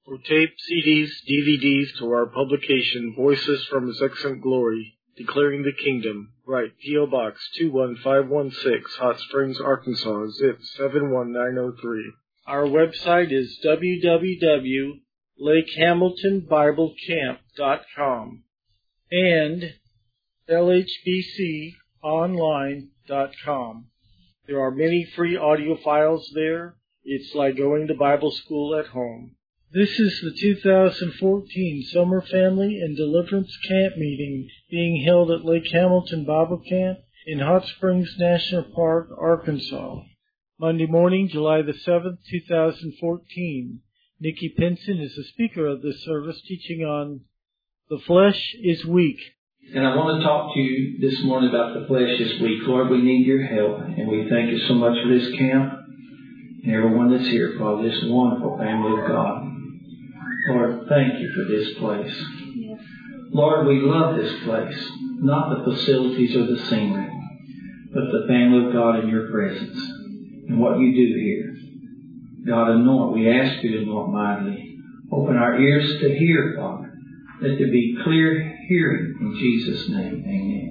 For tape, CDs, DVDs to our publication, Voices from His Excellent Glory, Declaring the Kingdom, write P.O. Box 21516, Hot Springs, Arkansas, zip 71903. Our website is www.lakehamiltonbiblecamp.com and lhbconline.com. There are many free audio files there. It's like going to Bible school at home. This is the 2014 Summer Family and Deliverance Camp Meeting being held at Lake Hamilton Bible Camp in Hot Springs National Park, Arkansas. Monday morning, July the 7th, 2014. Nikki Pinson is the speaker of this service, teaching on The Flesh is Weak. And I want to talk to you this morning about the flesh is weak. Lord, we need your help, and we thank you so much for this camp and everyone that's here, Father, this wonderful family of God. Lord, thank you for this place. Yes. Lord, we love this place, not the facilities or the scenery, but the family of God in your presence and what you do here. God, anoint. We ask you to anoint mightily. Open our ears to hear, Father. Let there be clear hearing in Jesus' name. Amen.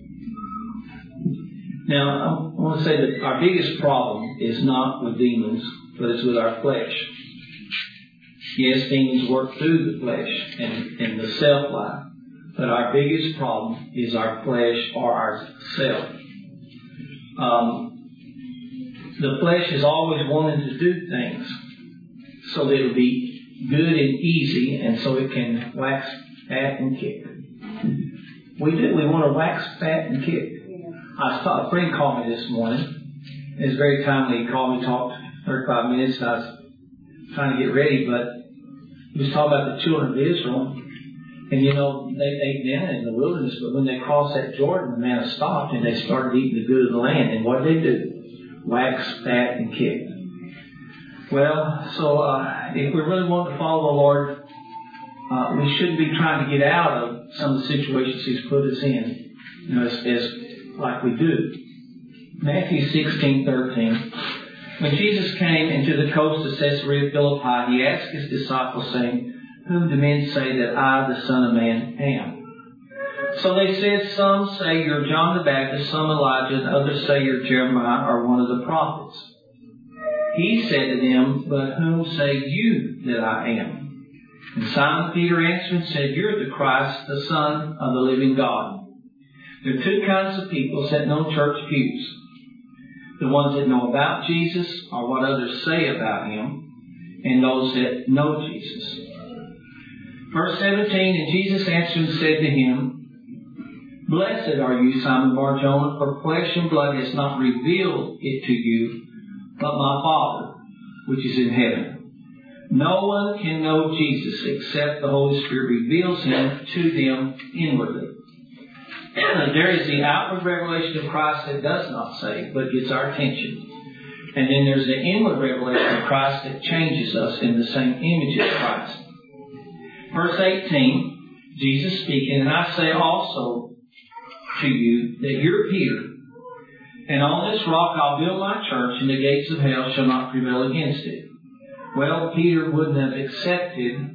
Now, I want to say that our biggest problem is not with demons, but it's with our flesh. Yes, demons work through the flesh and the self-life. But our biggest problem is our flesh or our self. The flesh is always wanting to do things so that it'll be good and easy, and so it can wax fat and kick. We want to wax fat and kick. A friend called me this morning. It was very timely. He called me, talked 35 minutes, and I was trying to get ready, but he was talking about the children of Israel. And you know, they ate manna in the wilderness, but when they crossed that Jordan, the manna stopped and they started eating the good of the land. And what did they do? Wax fat and kick. Well, so if we really want to follow the Lord, we shouldn't be trying to get out of some of the situations He's put us in, you know, as like we do. Matthew 16:13. When Jesus came into the coast of Caesarea Philippi, He asked His disciples, saying, "Whom do men say that I, the Son of Man, am?" So they said, "Some say you're John the Baptist, some Elijah, and others say you're Jeremiah or one of the prophets." He said to them, "But whom say you that I am?" And Simon Peter answered and said, "You're the Christ, the Son of the living God." There are two kinds of people sitting on church pews. The ones that know about Jesus or what others say about Him, and those that know Jesus. Verse 17, and Jesus answered and said to him, "Blessed are you, Simon Bar-Jonah, for flesh and blood has not revealed it to you, but my Father, which is in heaven. No one can know Jesus except the Holy Spirit reveals Him to them inwardly." There is the outward revelation of Christ that does not save, but gets our attention. And then there's the inward revelation of Christ that changes us in the same image as Christ. Verse 18, Jesus speaking, "And I say also to you that you're Peter, and on this rock I'll build my church, and the gates of hell shall not prevail against it." Well, Peter wouldn't have accepted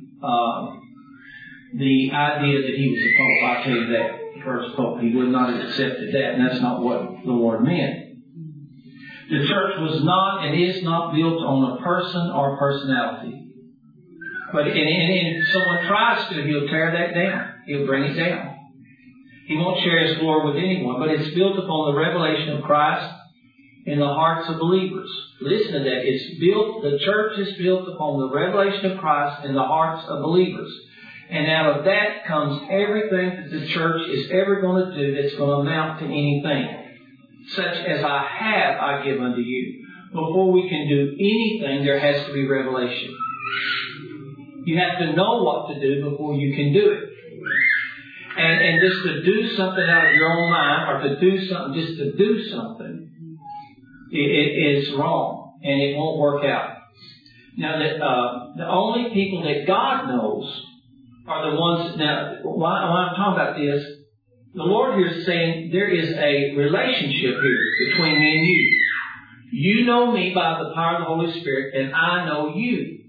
the idea that he was a pope. I'll tell you that. First pope. He would not have accepted that, and that's not what the Lord meant. The church was not and is not built on a person or personality. But if someone tries to, he'll tear that down. He'll bring it down. He won't share His glory with anyone, but it's built upon the revelation of Christ in the hearts of believers. Listen to that. The church is built upon the revelation of Christ in the hearts of believers. And out of that comes everything that the church is ever going to do that's going to amount to anything. Such as I give unto you. Before we can do anything, there has to be revelation. You have to know what to do before you can do it. And just to do something out of your own mind, or to do something just to do something, it is wrong. And it won't work out. Now, the only people that God knows are the ones, now, why I'm talking about this, the Lord here is saying there is a relationship here between me and you. You know me by the power of the Holy Spirit, and I know you.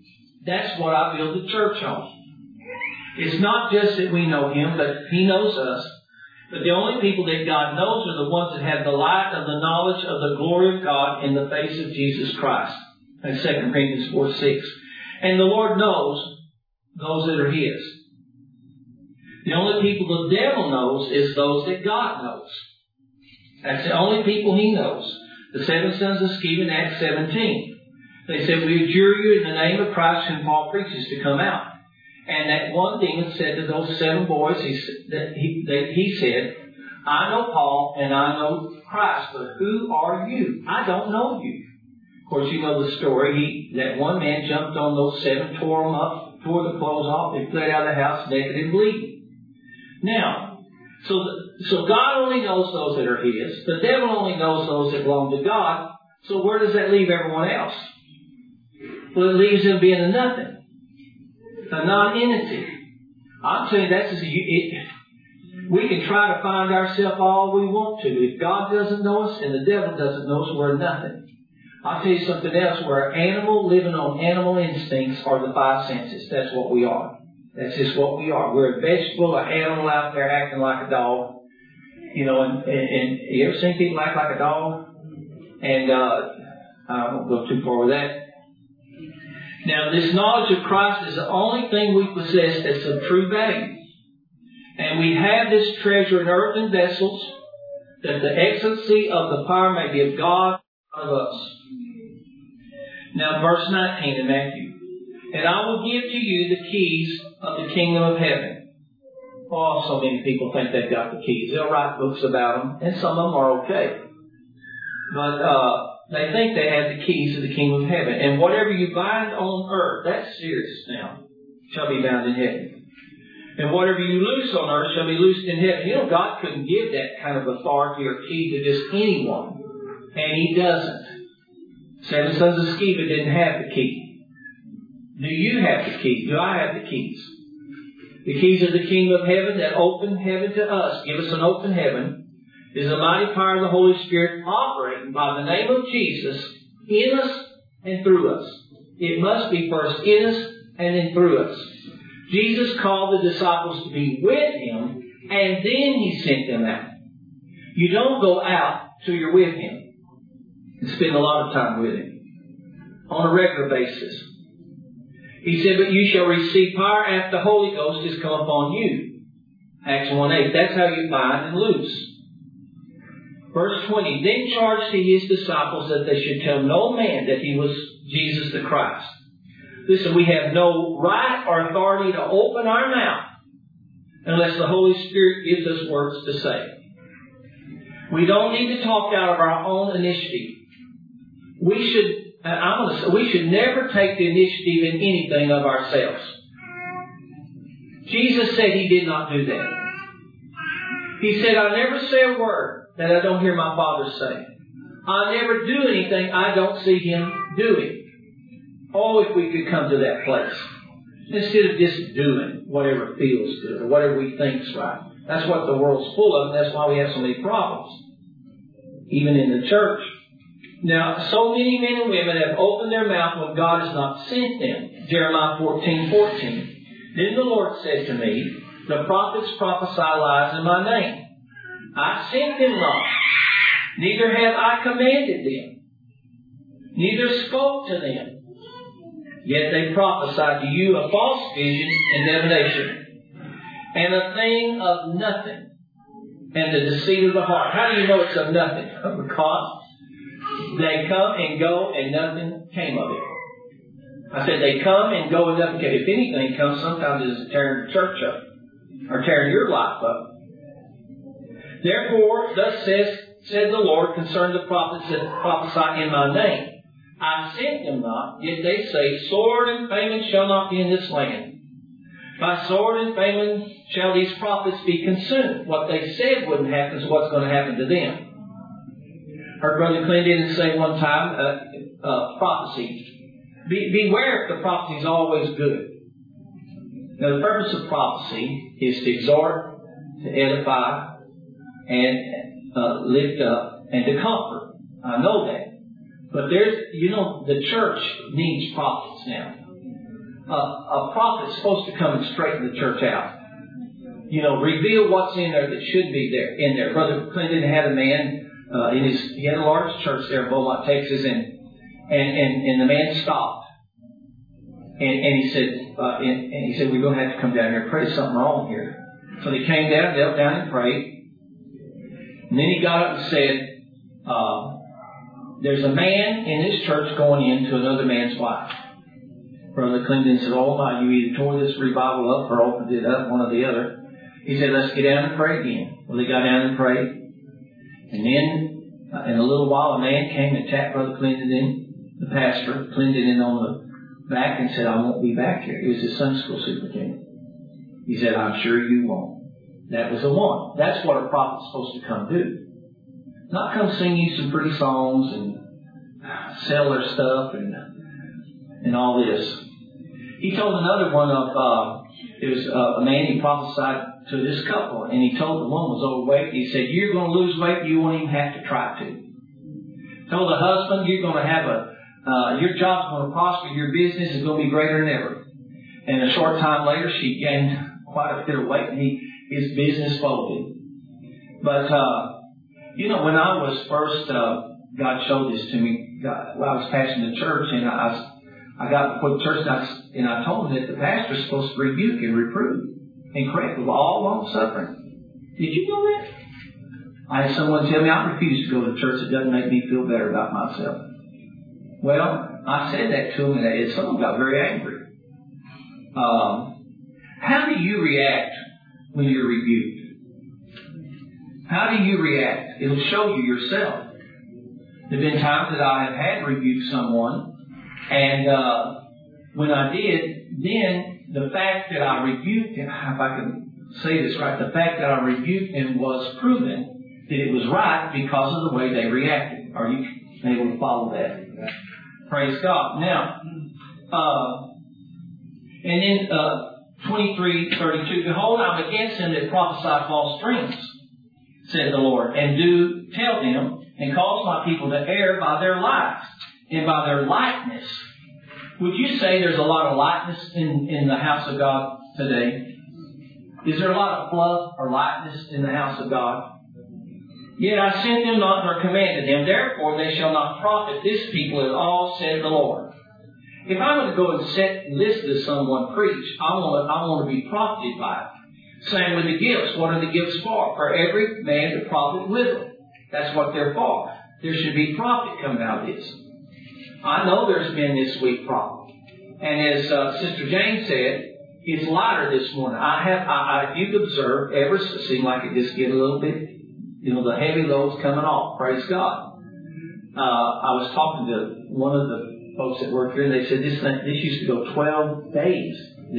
That's what I build the church on. It's not just that we know Him, but He knows us. But the only people that God knows are the ones that have the light of the knowledge of the glory of God in the face of Jesus Christ. That's 2 Corinthians 4:6. And the Lord knows those that are His. The only people the devil knows is those that God knows. That's the only people he knows. The 7 sons of Sceva in Acts 17. They said, we adjure you in the name of Christ whom Paul preaches to come out. And that one demon said to those 7 boys, he said, I know Paul and I know Christ, but who are you? I don't know you. Of course, you know the story. That one man jumped on those 7, tore them up, tore the clothes off, and fled out of the house naked and bleeding. Now, so God only knows those that are His. The devil only knows those that belong to God. So where does that leave everyone else? Well, it leaves them being a nothing. A non-entity. I'm saying we can try to find ourselves all we want to. If God doesn't know us and the devil doesn't know us, we're nothing. I'll tell you something else. We're an animal living on animal instincts or the 5 senses. That's what we are. That's just what we are. We're a vegetable, an animal out there acting like a dog. You know, and you ever seen people act like a dog? And I won't go too far with that. Now, this knowledge of Christ is the only thing we possess that's of true value. And we have this treasure in earthen vessels, that the excellency of the power may be of God, not of us. Now, verse 19 in Matthew. And I will give to you the keys of the kingdom of heaven. Oh, so many people think they've got the keys. They'll write books about them, and some of them are okay. But they think they have the keys of the kingdom of heaven. And whatever you bind on earth, that's serious now, shall be bound in heaven. And whatever you loose on earth shall be loosed in heaven. You know, God couldn't give that kind of authority or key to just anyone. And He doesn't. 7 sons of Sceva didn't have the key. Do you have the key? Do I have the keys? The keys of the kingdom of heaven that open heaven to us, give us an open heaven, is the mighty power of the Holy Spirit operating by the name of Jesus in us and through us. It must be first in us and then through us. Jesus called the disciples to be with Him, and then He sent them out. You don't go out till you're with Him and spend a lot of time with Him on a regular basis. He said, but you shall receive power after the Holy Ghost has come upon you. Acts 1:8. That's how you bind and loose. Verse 20. Then charged He His disciples that they should tell no man that He was Jesus the Christ. Listen, we have no right or authority to open our mouth unless the Holy Spirit gives us words to say. We don't need to talk out of our own initiative. We should never take the initiative in anything of ourselves. Jesus said He did not do that. He said, I never say a word that I don't hear my Father say. I never do anything I don't see Him doing. Oh, if we could come to that place. Instead of just doing whatever feels good or whatever we think's right. That's what the world's full of, and that's why we have so many problems. Even in the church. Now, so many men and women have opened their mouth when God has not sent them. Jeremiah 14:14. Then the Lord said to me, the prophets prophesy lies in my name. I sent them not, neither have I commanded them, neither spoke to them. Yet they prophesied to you a false vision and divination, and a thing of nothing, and the deceit of the heart. How do you know it's of nothing? Because they come and go and nothing came of it. I said they come and go and nothing came. If anything comes, sometimes it's tearing the church up or tearing your life up. Therefore, thus said the Lord concerning the prophets that prophesy in my name. I sent them not, yet they say, sword and famine shall not be in this land. By sword and famine shall these prophets be consumed. What they said wouldn't happen is what's going to happen to them. Heard Brother Clinton say one time, prophecy. Beware if the prophecy is always good. Now, the purpose of prophecy is to exhort, to edify, and lift up, and to comfort. I know that. But the church needs prophets now. a prophet's supposed to come and straighten the church out. You know, reveal what's in there that should be there in there. Brother Clinton had a man he had a large church there in Beaumont, Texas, and the man stopped, and he said we're going to have to come down here and pray. Something wrong here. So they came down, knelt down and prayed, and then he got up and said, "There's a man in this church going into another man's wife." Brother Clinton said, "Oh my, you either tore this revival up or opened it up, one or the other." He said, "Let's get down and pray again." Well, they got down and prayed. And then, in a little while, a man came and tapped Brother Clinton, the pastor, Clinton, on the back and said, "I won't be back here." He was his Sunday school superintendent. He said, "I'm sure you won't." That was the one. That's what a prophet's supposed to come do. Not come sing you some pretty songs and sell their stuff and all this. He told another one of, it was a man he prophesied to this couple, and he told the one was overweight. He said, "You're going to lose weight, you won't even have to try to." Told the husband, "You're going to have your job's going to prosper, your business is going to be greater than ever." And a short time later, she gained quite a bit of weight, and his business folded. But, you know, when I was first, God showed this to me, I was pastoring the church, and I got before the church, and I told them that the pastor's supposed to rebuke and reprove and correct with all long suffering. Did you know that? I had someone tell me I refuse to go to a church that doesn't make me feel better about myself. Well, I said that to them, and someone got very angry. How do you react when you're rebuked? How do you react? It'll show you yourself. There have been times that I have had rebuked someone, and when I did, then the fact that I rebuked him, if I can say this right, the fact that I rebuked him was proven that it was right because of the way they reacted. Are you able to follow that? Yeah. Praise God. Now, and then 23:32, "Behold, I'm against them that prophesy false dreams, said the Lord, and do tell them, and cause my people to err by their lies and by their likeness." Would you say there's a lot of lightness in the house of God today? Is there a lot of fluff or lightness in the house of God? "Yet I sent them not nor commanded them, therefore they shall not profit this people at all, said the Lord." If I were to go and sit and listen to someone preach, I want to be profited by it. Same with the gifts. What are the gifts for? For every man to profit with them. That's what they're for. There should be profit coming out of this. I know there's been this week profit. And as Sister Jane said, it's lighter this morning. If you've observed, it seemed like it just get a little bit, the heavy load's coming off. Praise God. I was talking to one of the folks that work here, and they said this used to go 12 days.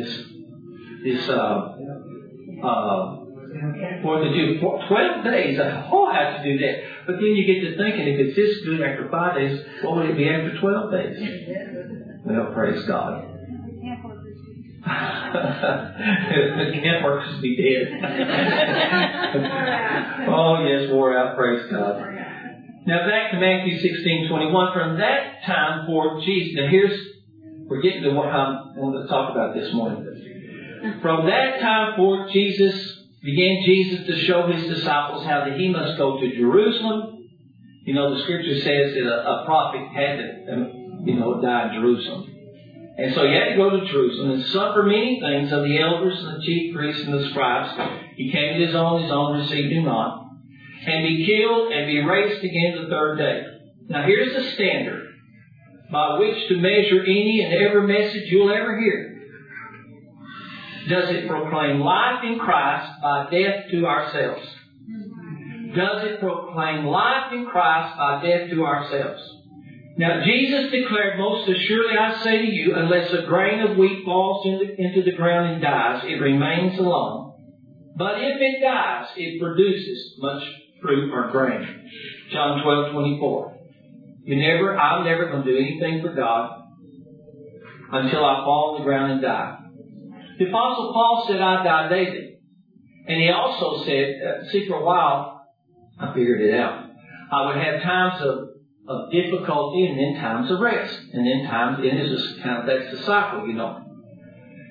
What to do? 12 days. I have to do that. But then you get to thinking, if it's this good after 5 days, what would it be after 12 days? Well, praise God. The camp workers would be dead. Oh, yes, wore out. Praise God. Now back to Matthew 16:21. From that time forth, Jesus. Now we're getting to what I want to talk about this morning. From that time forth, began Jesus to show his disciples how that he must go to Jerusalem. The scripture says that a prophet had to, die in Jerusalem. And so he had to go to Jerusalem and suffer many things of the elders and the chief priests and the scribes. He came to his own received him not. And be killed and be raised again the third day. Now here's the standard by which to measure any and every message you'll ever hear. Does it proclaim life in Christ by death to ourselves? Does it proclaim life in Christ by death to ourselves? Now, Jesus declared, "Most assuredly I say to you, unless a grain of wheat falls into the ground and dies, it remains alone. But if it dies, it produces much fruit or grain." John 12:24. I'm never going to do anything for God until I fall on the ground and die. The Apostle Paul said, "I die daily." And he also said, see, for a while, I figured it out. I would have times of difficulty and then times of rest. And then that's the cycle,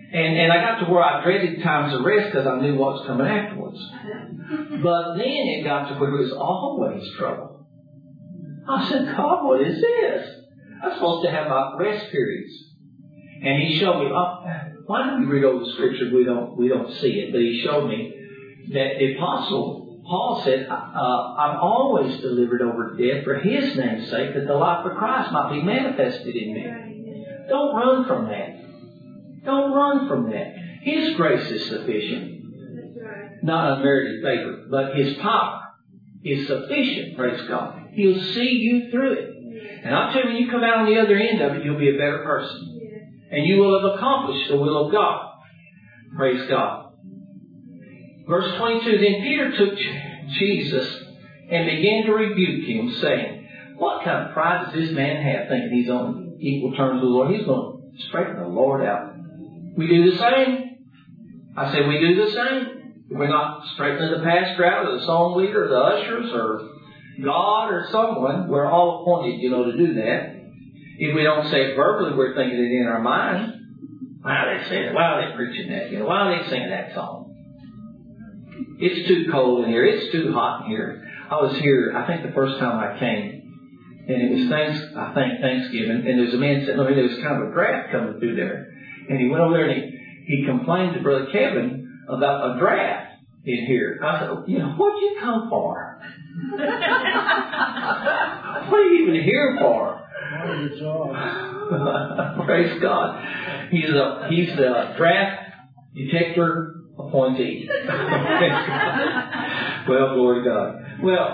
And I got to where I dreaded times of rest because I knew what was coming afterwards. But then it got to where it was always trouble. I said, God, what is this? I'm supposed to have my rest periods. And He showed me, why don't we read over the Scripture? We don't see it. But He showed me that the Apostle Paul said, I'm always delivered over to death for His name's sake, that the life of Christ might be manifested in me. Don't run from that. Don't run from that. His grace is sufficient. Not unmerited favor, but His power is sufficient, praise God. He'll see you through it. And I'll tell you, when you come out on the other end of it, you'll be a better person. And you will have accomplished the will of God. Praise God. Verse 22, then Peter took Jesus and began to rebuke him, saying, what kind of pride does this man have, thinking he's on equal terms with the Lord? He's going to straighten the Lord out. We do the same. I say we do the same. We're not straightening the pastor out, or the song leader, or the ushers, or God, or someone. We're all appointed, to do that. If we don't say it verbally, we're thinking it in our mind. Why are they saying it? Why are they preaching that? Why are they singing that song? It's too cold in here. It's too hot in here. I was here, I think the first time I came, and it was Thanksgiving, and there was a man sitting over there. There was kind of a draft coming through there. And he went over there and he complained to Brother Kevin about a draft in here. I said, what'd you come for? What are you even here for? Praise God. He's the draft detector appointee. Well, glory to God. Well,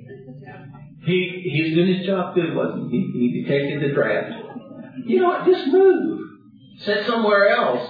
he's doing his job good, wasn't he? He detected the draft. You know what? Just move. Sit somewhere else.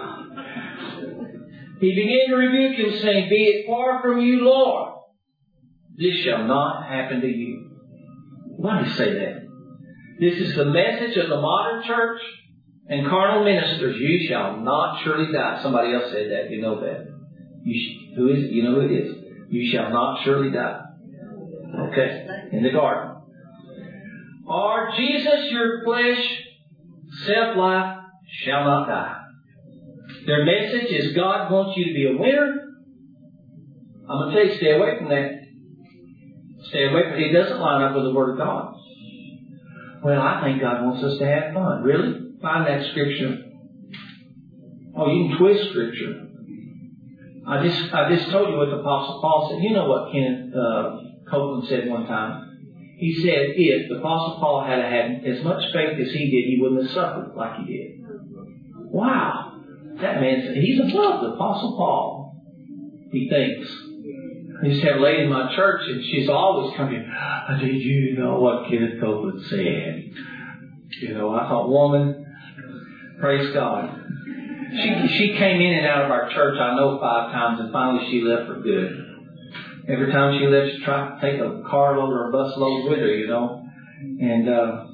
He began to rebuke him, saying, be it far from you, Lord. This shall not happen to you. Why do you say that? This is the message of the modern church and carnal ministers. You shall not surely die. Somebody else said that. You know that. Who is it? You know who it is. You shall not surely die. Okay. In the garden. Or Jesus, your flesh, self-life, shall not die. Their message is God wants you to be a winner. I'm going to tell you, stay away from that. Stay away from it. It doesn't line up with the Word of God. Well, I think God wants us to have fun. Really? Find that Scripture. Oh, you can twist Scripture. I just told you what the Apostle Paul said. You know what Kenneth Copeland said one time? He said if the Apostle Paul had had as much faith as he did, he wouldn't have suffered like he did. Wow. That man said, he's above the Apostle Paul. He thinks. I used to have a lady in my church, and she's always coming, did you know what Kenneth Copeland said? I thought, woman, praise God. She came in and out of our church, I know, 5 times, and finally she left for good. Every time she left, she tried to take a carload or a busload with her, And,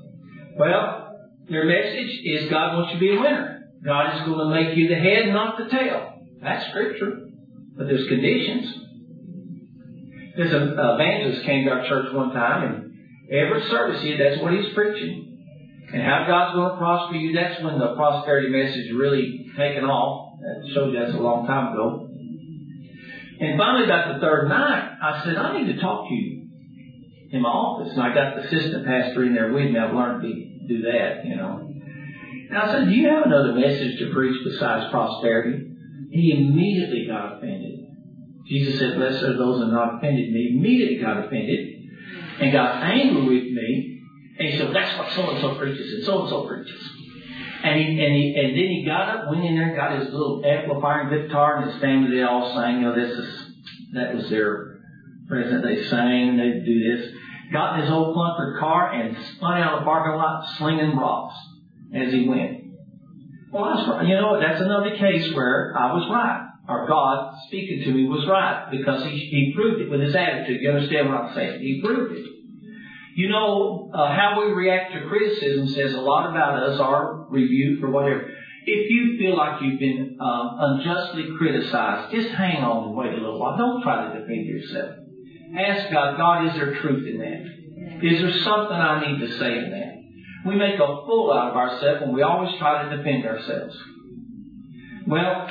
their message is God wants you to be a winner. God is going to make you the head, not the tail. That's Scripture. But there's conditions. There's an evangelist came to our church one time, and every service that's what he's preaching. And how God's going to prosper you, that's when the prosperity message really taken off. That showed you that's a long time ago. And finally, about the third night, I said, I need to talk to you in my office. And I got the assistant pastor in there with me. I've learned to do that, And I said, do you have another message to preach besides prosperity? He immediately got offended. Jesus said, blessed are those who are not offended. And he immediately got offended and got angry with me. And he said, that's what so-and-so preaches and so-and-so preaches. And then he got up, went in there, got his little amplifier and guitar, and his family, they all sang. That was their present. They sang, they do this. Got in his old clunkered car and spun out of the parking lot slinging rocks as he went. Well, that's another case where I was right. Or God speaking to me was right. Because he proved it with his attitude. You understand what I'm saying? He proved it. How we react to criticism says a lot about us, our rebuke or whatever. If you feel like you've been unjustly criticized, just hang on and wait a little while. Don't try to defend yourself. Ask God, is there truth in that? Is there something I need to say in that? We make a fool out of ourselves and we always try to defend ourselves. Well,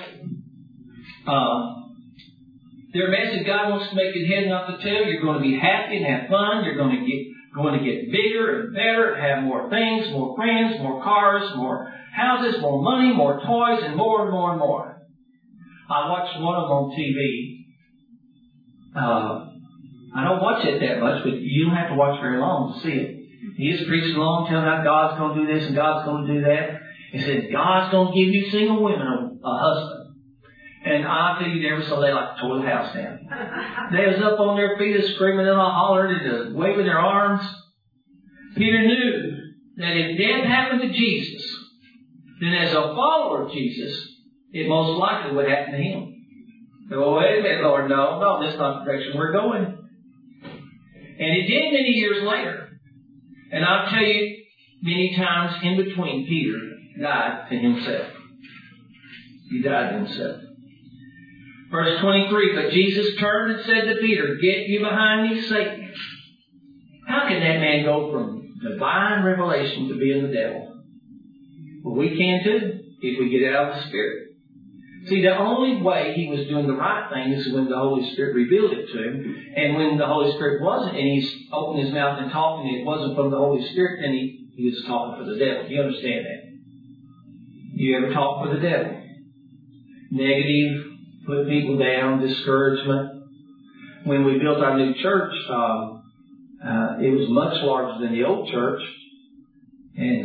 their message, God wants to make it head, not the tail. You're going to be happy and have fun. You're going to get bigger and better, have more things, more friends, more cars, more houses, more money, more toys, and more and more and more. I watched one of them on TV. I don't watch it that much, but you don't have to watch very long to see it. He is preaching along, telling how God's going to do this and God's going to do that. He said, God's going to give you single women a husband. And I tell you, never saw they like to tore the house down. They was up on their feet, screaming and hollering and waving their arms. Peter knew that if death happened to Jesus, then as a follower of Jesus, it most likely would happen to him. Oh, wait a minute, Lord, no, that's not the direction we're going. And it did many years later. And I'll tell you, many times in between, Peter died to himself. He died to himself. Verse 23, but Jesus turned and said to Peter, get you behind me, Satan. How can that man go from divine revelation to being the devil? Well, we can too, if we get out of the Spirit. See, the only way he was doing the right thing is when the Holy Spirit revealed it to him. And when the Holy Spirit wasn't, and he's opened his mouth and talking, and it wasn't from the Holy Spirit, then he was talking for the devil. Do you understand that? You ever talk for the devil? Negative, put people down, discouragement. When we built our new church, it was much larger than the old church. And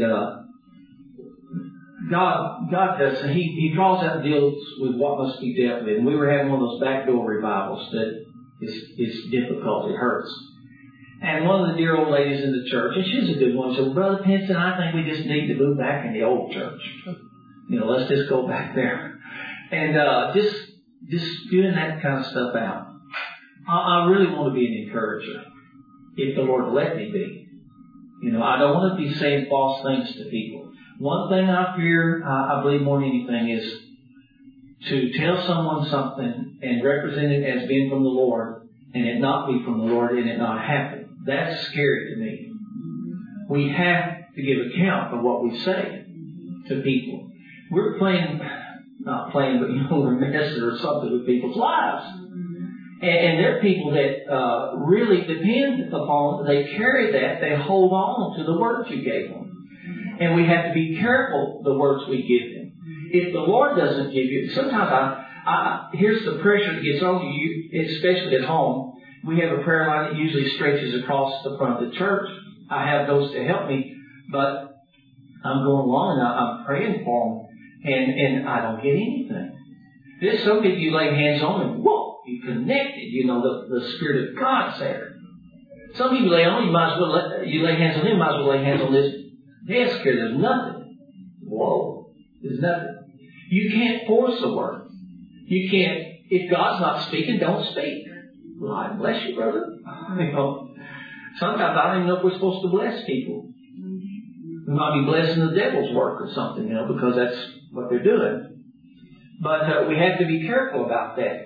God does. He draws out and deals with what must be dealt with. And we were having one of those backdoor revivals that is difficult. It hurts. And one of the dear old ladies in the church, and she's a good one, said, Brother Pinson, I think we just need to move back in the old church. Let's just go back there. And just doing that kind of stuff out. I really want to be an encourager, if the Lord let me be. I don't want to be saying false things to people. One thing I fear, I believe more than anything, is to tell someone something and represent it as being from the Lord and it not be from the Lord and it not happen. That's scary to me. We have to give account of what we say to people. We're not playing, but we're messing or something with people's lives. And there are people that really depend upon, they carry that, they hold on to the words you gave them. And we have to be careful the words we give them. If the Lord doesn't give you, sometimes here's the pressure that gets on you, especially at home. We have a prayer line that usually stretches across the front of the church. I have those to help me, but I'm going along and I'm praying for them, and I don't get anything. There's some people you lay hands on and whoa, you connected. The Spirit of God's there. Some people lay on, you lay hands on them, you might as well lay hands on this desk here. There's nothing. Whoa, there's nothing. You can't force a word. You can't. If God's not speaking, don't speak. Well, I bless you, brother. Sometimes I don't even know if we're supposed to bless people. We might be blessing the devil's work or something, because that's what they're doing. But we have to be careful about that.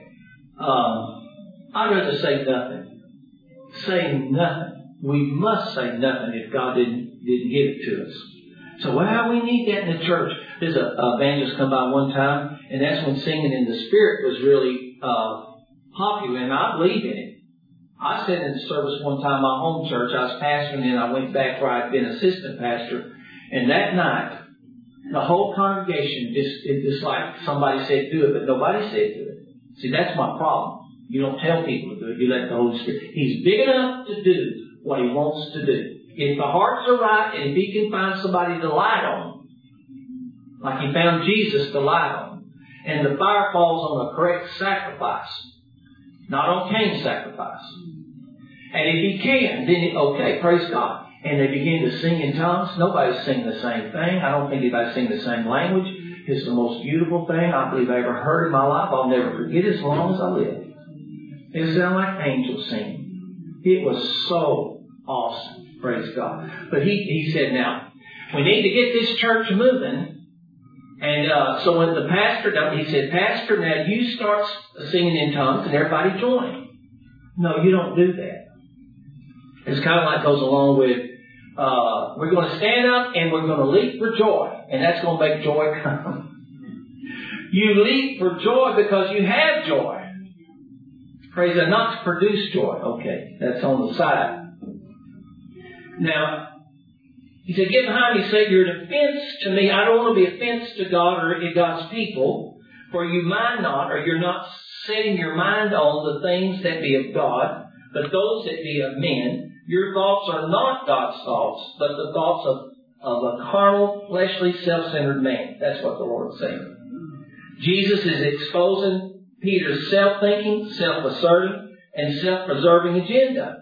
I'd rather say nothing. Say nothing. We must say nothing if God didn't give it to us. So, we need that in the church. There's an evangelist come by one time, and that's when singing in the Spirit was really popular, and I believe in it. I sat in the service one time, my home church. I was pastoring, and I went back where I'd been assistant pastor. And that night, the whole congregation it's like somebody said do it, but nobody said do it. See, that's my problem. You don't tell people to do it. You let the Holy Spirit. He's big enough to do what He wants to do. If the hearts are right, and if He can find somebody to light on, like He found Jesus to light on, and the fire falls on a correct sacrifice, not on Cain's sacrifice. And if He can, then okay, praise God. And they begin to sing in tongues. Nobody's singing the same thing. I don't think anybody's singing the same language. It's the most beautiful thing I believe I ever heard in my life. I'll never forget it as long as I live. It sounded like angels singing. It was so awesome. Praise God. But he said, now, we need to get this church moving. And so when the pastor done, he said, Pastor, now you start singing in tongues and everybody join. No, you don't do that. It's kind of like goes along with, we're going to stand up and we're going to leap for joy. And that's going to make joy come. You leap for joy because you have joy. Praise God. Not to produce joy. Okay, that's on the side. Now, he said, get behind me, Satan. You're an offense to me. I don't want to be offense to God or God's people. For you mind not, or you're not setting your mind on the things that be of God, but those that be of men. Your thoughts are not God's thoughts, but the thoughts of a carnal, fleshly, self-centered man. That's what the Lord is saying. Jesus is exposing Peter's self-thinking, self-asserting, and self-preserving agenda.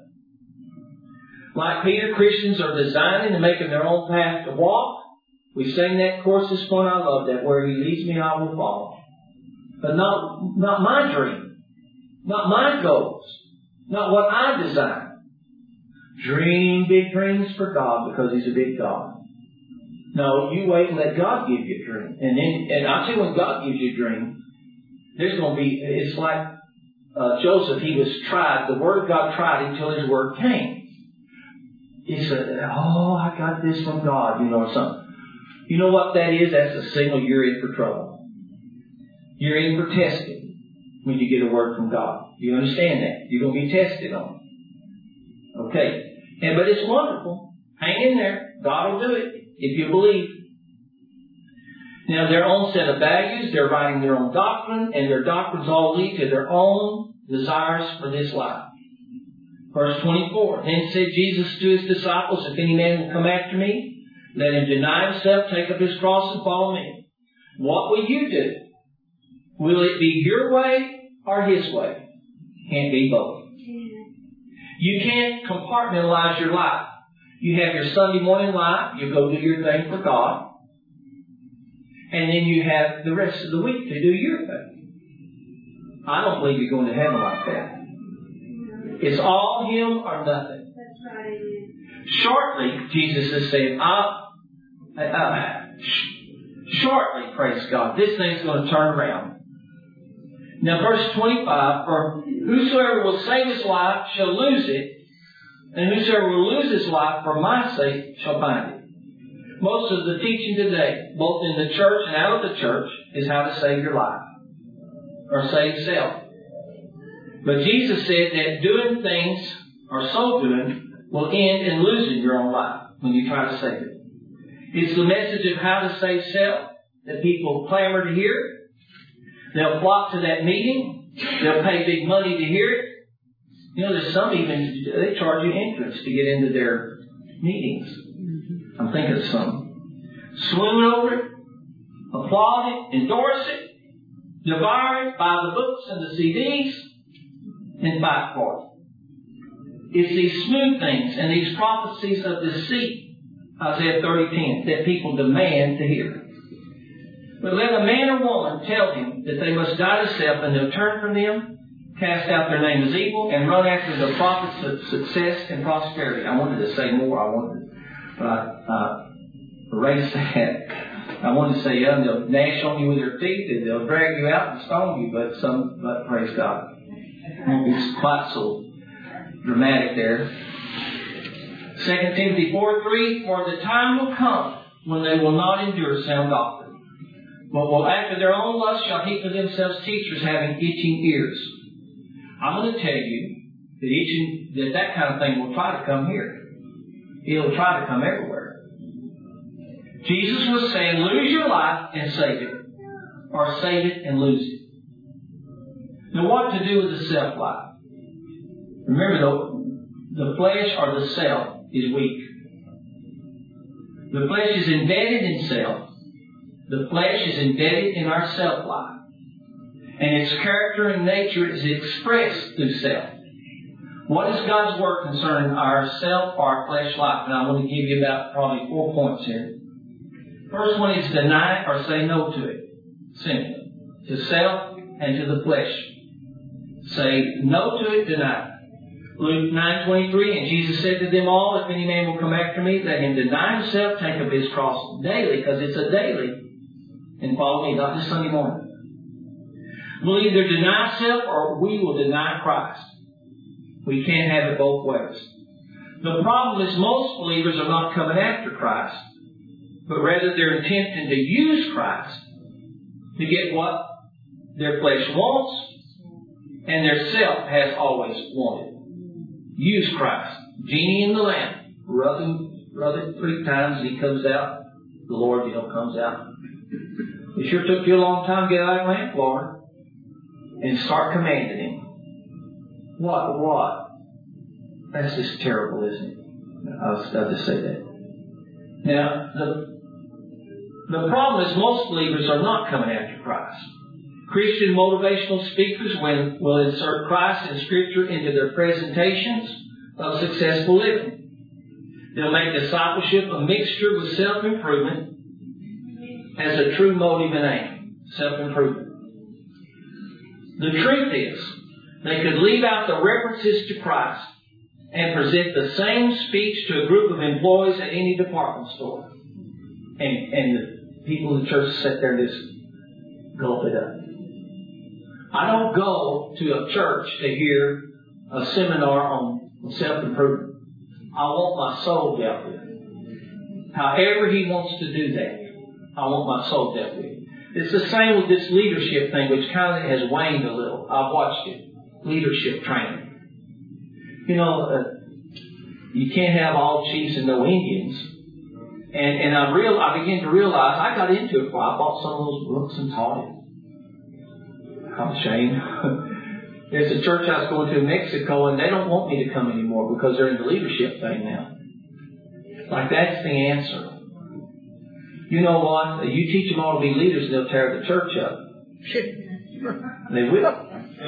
Like Peter, Christians are designing and making their own path to walk. We sang that chorus this morning. I love that. Where He leads me, I will follow. But not my dream. Not my goals. Not what I design. Dream big dreams for God because He's a big God. No, you wait and let God give you a dream. And I'll tell you, when God gives you a dream, there's going to be, it's like Joseph, he was tried. The Word of God tried him until His Word came. He said, oh, I got this from God, or something. You know what that is? That's a signal you're in for trouble. You're in for testing when you get a word from God. You understand that? You're going to be tested on it. Okay. But it's wonderful. Hang in there. God will do it if you believe. Now, their own set of values, they're writing their own doctrine, and their doctrines all lead to their own desires for this life. Verse 24. Then said Jesus to His disciples, if any man will come after me, let him deny himself, take up his cross, and follow me. What will you do? Will it be your way or His way? Can't be both. You can't compartmentalize your life. You have your Sunday morning life. You go do your thing for God. And then you have the rest of the week to do your thing. I don't believe you're going to heaven like that. It's all Him or nothing. That's right. Shortly, Jesus is saying, shortly, praise God, this thing's going to turn around. Now, verse 25, for whosoever will save his life shall lose it, and whosoever will lose his life for my sake shall find it. Most of the teaching today, both in the church and out of the church, is how to save your life, or save self. But Jesus said that doing things, or so doing, will end in losing your own life when you try to save it. It's the message of how to save self that people clamor to hear. They'll flock to that meeting. They'll pay big money to hear it. There's some even, they charge you entrance to get into their meetings. I'm thinking of some. Swoon over it, applaud it, endorse it, devour it, buy the books and the CDs, and fight for it. It's these smooth things and these prophecies of deceit, Isaiah 30:10, that people demand to hear. But let a man or woman tell him that they must die to self, and they'll turn from them, cast out their name as evil, and run after the prophets of success and prosperity. I wanted to say more. But I erased that. I wanted to say, they'll gnash on you with their teeth, and they'll drag you out and stone you. But praise God, it's quite so dramatic there. 2 Timothy 4:3, for the time will come when they will not endure sound doctrine, but will after their own lust shall heap for themselves teachers having itching ears. I'm going to tell you that kind of thing will try to come here. It'll try to come everywhere. Jesus was saying, lose your life and save it, or save it and lose it. Now, what to do with the self-life? Remember, the flesh or the self is weak. The flesh is embedded in self. The flesh is embedded in our self-life. And its character and nature is expressed through self. What is God's Word concerning our self or our flesh life? And I'm going to give you about probably 4 points here. First one is deny or say no to it. Simply. To self and to the flesh. Say no to it, deny it. Luke 9:23, and Jesus said to them all, if any man will come after me, let him deny himself, take up his cross daily, because it's a daily, and follow me, not just Sunday morning. We'll either deny self or we will deny Christ. We can't have it both ways. The problem is most believers are not coming after Christ, but rather they're attempting to use Christ to get what their flesh wants and their self has always wanted. Use Christ. Genie in the lamp. Rub it 3 times and he comes out. The Lord, comes out. It sure took you a long time to get out of the lamp, Lord. And start commanding him. What? That's just terrible, isn't it? I'll just say that. Now, the problem is most believers are not coming after Christ. Christian motivational speakers will insert Christ and Scripture into their presentations of successful living. They'll make discipleship a mixture with self-improvement as a true motive and aim. Self-improvement. The truth is, they could leave out the references to Christ and present the same speech to a group of employees at any department store. And the people in the church sit there and just gulp it up. I don't go to a church to hear a seminar on self-improvement. I want my soul dealt with. However he wants to do that, I want my soul dealt with. It's the same with this leadership thing, which kind of has waned a little. I've watched it. Leadership training. You can't have all chiefs and no Indians. And I began to realize, I got into it before I bought some of those books and taught it. I'm ashamed. There's a church I was going to in Mexico, and they don't want me to come anymore because they're in the leadership thing now. Like, that's the answer. You know what? You teach them all to be leaders, and they'll tear the church up. They will.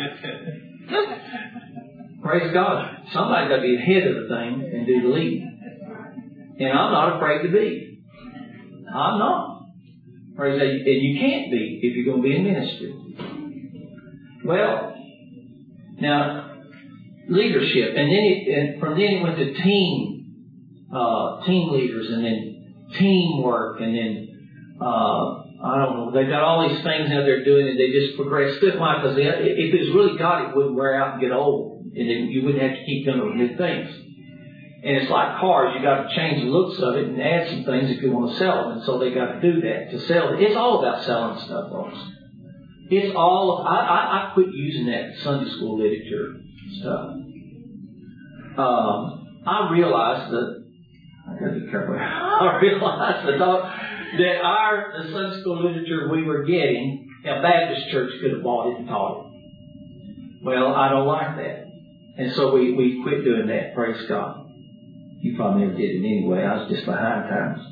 Praise God. Somebody's got to be the head of the thing and do the leading. And I'm not afraid to be. I'm not. Praise God. And you can't be if you're going to be in ministry. Well, now, leadership. And from then it went to team leaders, and then teamwork, and then, I don't know, they've got all these things that they're doing, and they just progress. Why? Because if it was really God, it wouldn't wear out and get old. And then you wouldn't have to keep coming with new things. And it's like cars. You got to change the looks of it and add some things if you want to sell them. And so they got to do that to sell it. It's all about selling stuff, folks. It's all. I quit using that Sunday school literature stuff. I realized that I got to be careful. I realized that the Sunday school literature we were getting, a Baptist church could have bought it and taught it. Well, I don't like that. And so we quit doing that, praise God. You probably never did it anyway. I was just behind times.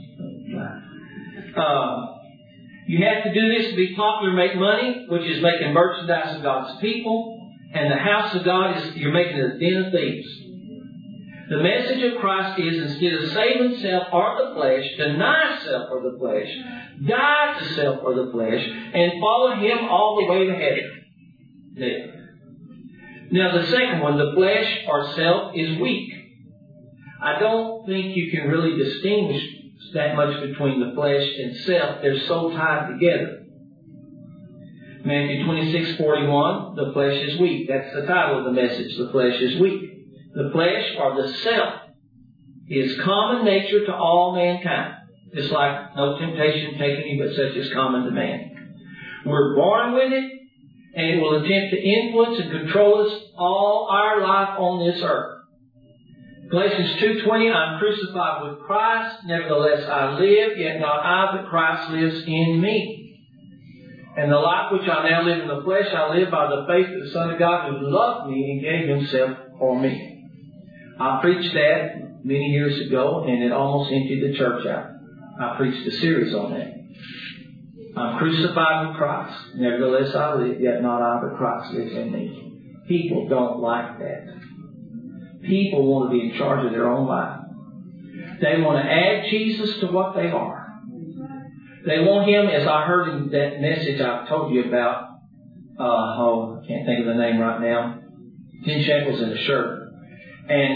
You have to do this to be popular, make money, which is making merchandise of God's people. And the house of God is, you're making a den of thieves. The message of Christ is, instead of saving self or the flesh, deny self or the flesh, die to self or the flesh, and follow Him all the way to heaven. There. Now the second one, the flesh or self is weak. I don't think you can really distinguish that much between the flesh and self. They're so tied together. Matthew 26:41, the flesh is weak. That's the title of the message, the flesh is weak. The flesh or the self is common nature to all mankind. Just like no temptation taken you but such is common to man. We're born with it, and it will attempt to influence and control us all our life on this earth. Galatians 2:20, I'm crucified with Christ, nevertheless I live, yet not I, but Christ lives in me. And the life which I now live in the flesh, I live by the faith of the Son of God who loved me and gave Himself for me. I preached that many years ago, and it almost emptied the church out. I preached a series on that. I'm crucified with Christ. Nevertheless I live, yet not I, but Christ lives in me. People don't like that. People want to be in charge of their own life. They want to add Jesus to what they are. They want Him, as I heard in that message I told you about, I can't think of the name right now, 10 shekels in a shirt. And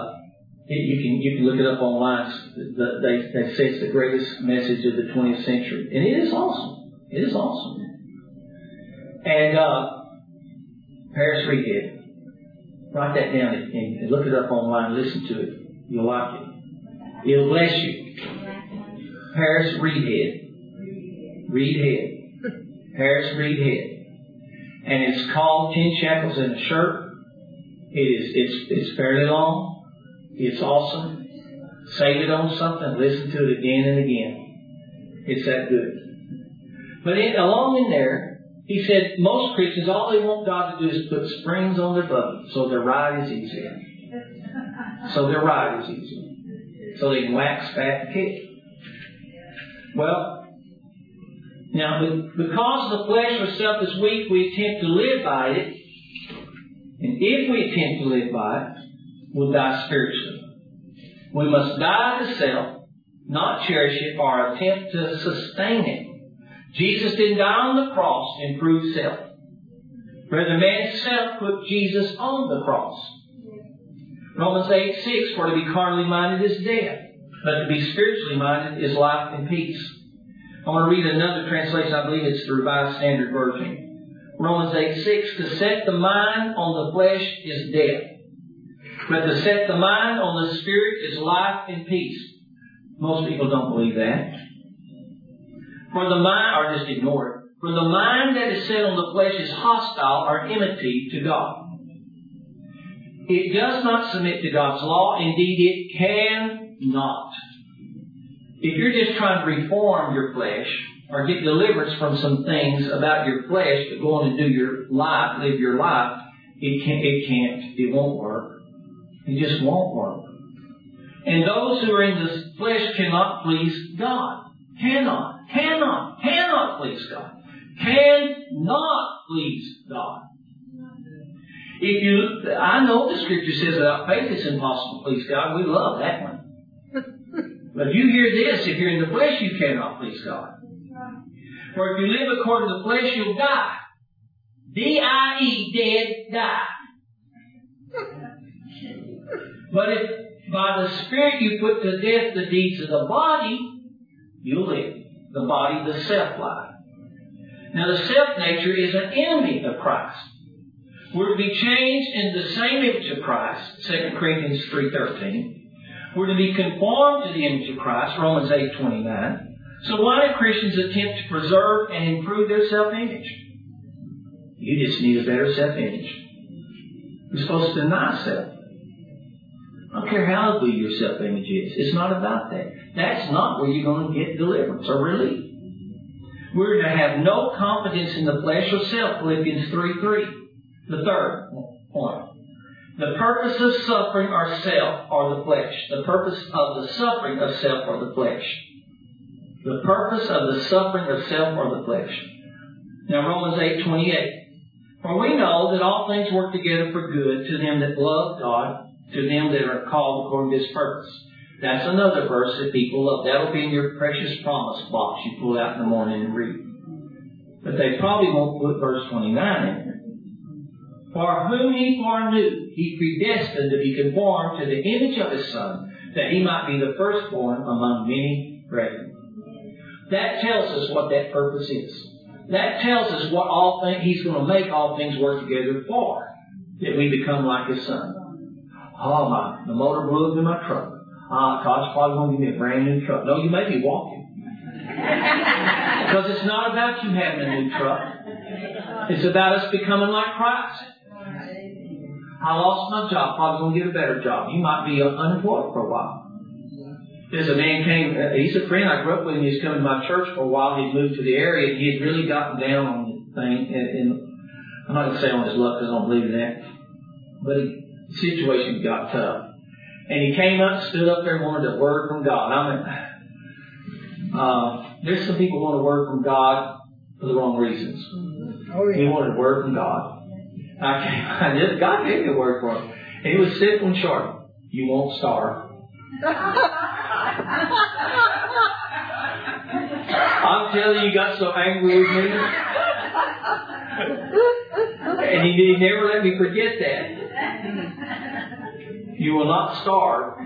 you can look it up online. They say it's the greatest message of the 20th century. And it is awesome. It is awesome. And Paris Reedhead. Write that down and look it up online. Listen to it. You'll like it. It'll bless you. Paris Reedhead. Reedhead. Harris Reed head. And it's called 10 Shekels in a Shirt. It's fairly long. It's awesome. Save it on something, listen to it again and again. It's that good. But along in there, he said most Christians, all they want God to do is put springs on their buggy so their ride is easier. So their ride is easier. So they can wax, fat, and kick. Well, now because the flesh or self is weak, we attempt to live by it. And if we attempt to live by it, we'll die spiritually. We must die to self, not cherish it or attempt to sustain it. Jesus didn't die on the cross to improve self. Rather, man's self put Jesus on the cross. Romans 8:6, for to be carnally minded is death, but to be spiritually minded is life and peace. I want to read another translation. I believe it's the Revised Standard Version. Romans 8:6, to set the mind on the flesh is death, but to set the mind on the Spirit is life and peace. Most people don't believe that. For the mind, or just ignore it. For the mind that is set on the flesh is hostile or enmity to God. It does not submit to God's law. Indeed, it cannot. If you're just trying to reform your flesh or get deliverance from some things about your flesh to go on and do your life, live your life, it won't work. It just won't work. And those who are in the flesh cannot please God. Cannot please God. Cannot please God. I know the Scripture says without faith it's impossible to please God. We love that one. But if you hear this, if you're in the flesh, you cannot please God. For if you live according to the flesh, you'll die. D-I-E, dead, die. But if by the Spirit you put to death the deeds of the body, you'll live. The body, the self-life. Now the self-nature is an enemy of Christ. We're to be changed in the same image of Christ, 2 Corinthians 3:13. We're to be conformed to the image of Christ, Romans 8:29. So why do Christians attempt to preserve and improve their self-image? You just need a better self-image. You're supposed to deny self. I don't care how ugly your self-image is. It's not about that. That's not where you're going to get deliverance or relief. We're to have no confidence in the flesh or self, Philippians 3:3. The third point. The purpose of suffering or self or the flesh. The purpose of the suffering of self or the flesh. The purpose of the suffering of self or the flesh. Now Romans 8:28. For we know that all things work together for good to them that love God, to them that are called according to His purpose. That's another verse that people love. That'll be in your precious promise box you pull out in the morning and read. But they probably won't put verse 29 in there. For whom He foreknew, He predestined to be conformed to the image of His Son, that He might be the firstborn among many brethren. That tells us what that purpose is. That tells us what He's going to make all things work together for, that we become like His Son. Oh, the motor blew up in my truck. God's probably going to give me a brand new truck. No, you may be walking. Because it's not about you having a new truck. It's about us becoming like Christ. I lost my job. Probably going to get a better job. You might be unemployed for a while. There's a man came. He's a friend I grew up with, and he's coming to my church for a while. He'd moved to the area, and he had really gotten down on the thing. And I'm not going to say on his luck because I don't believe in that. But the situation got tough. And he came up, stood up there, and wanted a word from God. There's some people who want a word from God for the wrong reasons. Oh, yeah. He wanted a word from God. God gave me a word for him. And it was simple and short. You won't starve. I'm telling you, he got so angry with me. And he never let me forget that. You will not starve.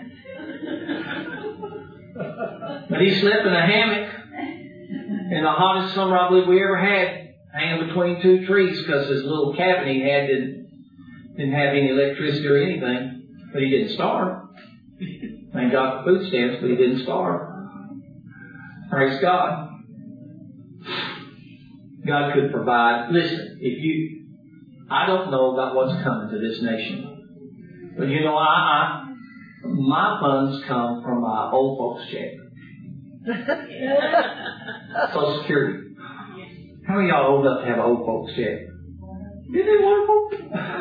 But he slept in a hammock in the hottest summer I believe we ever had, hanging between two trees, because his little cabin he had didn't have any electricity or anything. But he didn't starve. Thank God for food stamps, but he didn't starve. Praise God. God could provide. Listen, I don't know about what's coming to this nation. But you know, my funds come from my old folks' check. Social Security. How many of y'all old enough to have an old folks check? Isn't it wonderful?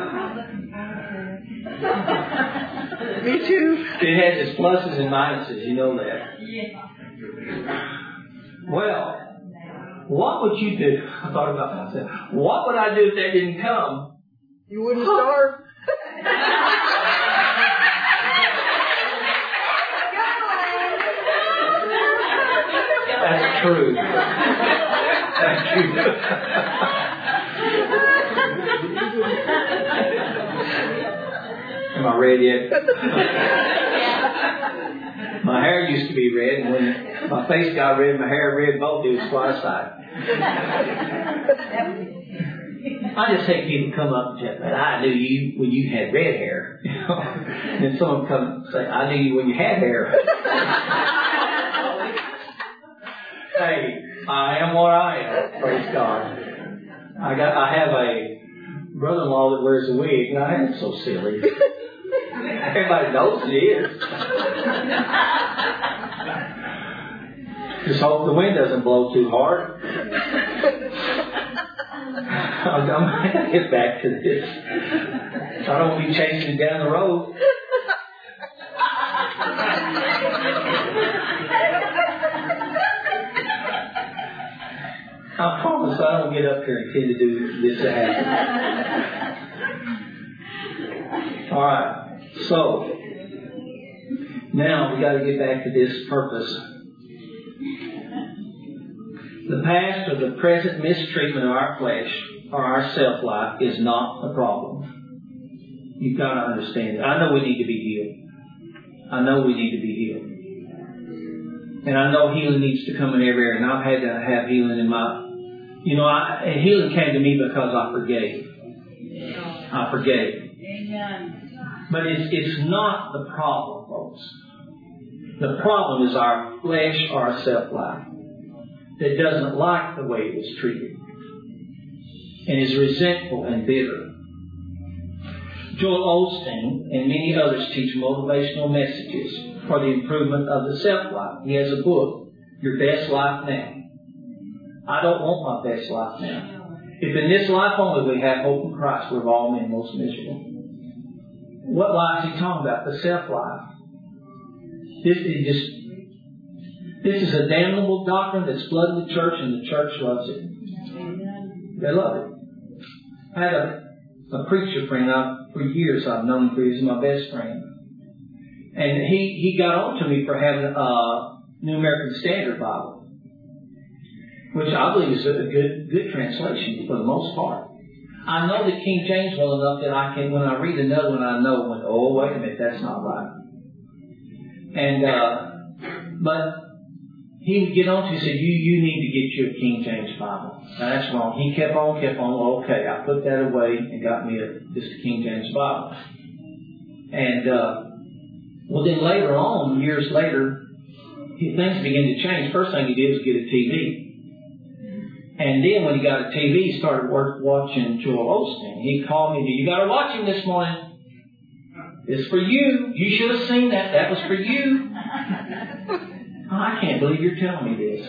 Me too. It has its pluses and minuses, you know that. Well, what would you do? I thought about myself. What would I do if that didn't come? You wouldn't starve. That's true. That's true. Am I red yet? My hair used to be red, and when my face got red, my hair red both. It was twice side. I just hate people come up and say, I knew you when you had red hair. And someone come and say, I knew you when you had hair. Hey, I am what I am. Praise God. I have a brother-in-law that wears a wig. Now, that's so silly. Everybody knows it is. Just hope the wind doesn't blow too hard. I'm going to get back to this. I don't want to be chasing it down the road. I promise I don't get up here and tend to do this to happen. All right. So, now we got to get back to this purpose. The past or the present mistreatment of our flesh or our self-life is not a problem. You've got to understand it. I know we need to be healed. I know we need to be healed. And I know healing needs to come in every area. And I've had to have healing in my... and healing came to me because I forgave. I forgave. But it's not the problem, folks. The problem is our flesh or our self-life that doesn't like the way it was treated and is resentful and bitter. Joel Osteen and many others teach motivational messages for the improvement of the self-life. He has a book, Your Best Life Now. I don't want my best life now. If in this life only we have hope in Christ, we're all men most miserable. What life is he talking about? The self-life. This is a damnable doctrine that's flooded the church, and the church loves it. They love it. I had a preacher friend for years I've known him. He's my best friend. And he got on to me for having a New American Standard Bible, which I believe is a good translation for the most part. I know the King James well enough that I can, when I read another one, I know when, oh, wait a minute, that's not right. And, but he would get on to me and say, you need to get you a King James Bible. Now, that's wrong. He kept on. Okay, I put that away and got me just a King James Bible. And, well, then later on, years later, things began to change. First thing he did was get a TV. And then when he got a TV, he started watching Joel Osteen. He called me, you got to watch him this morning. It's for you. You should have seen that. That was for you. Oh, I can't believe you're telling me this.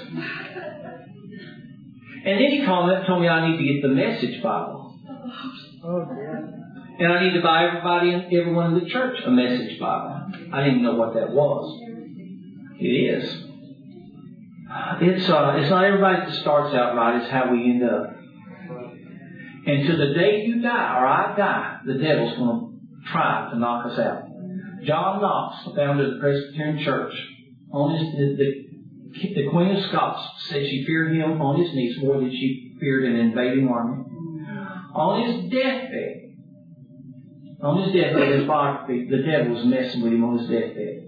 And then he called me up and told me I need to get the Message Bible. Oh, dear. And I need to buy everyone in the church a Message Bible. I didn't even know what that was. It is. It's not everybody that starts out right. It's how we end up. And to the day you die, or I die, the devil's going to try to knock us out. John Knox, the founder of the Presbyterian Church, the Queen of Scots said she feared him on his knees more than she feared an invading army. On his deathbed, his biography, the devil was messing with him on his deathbed.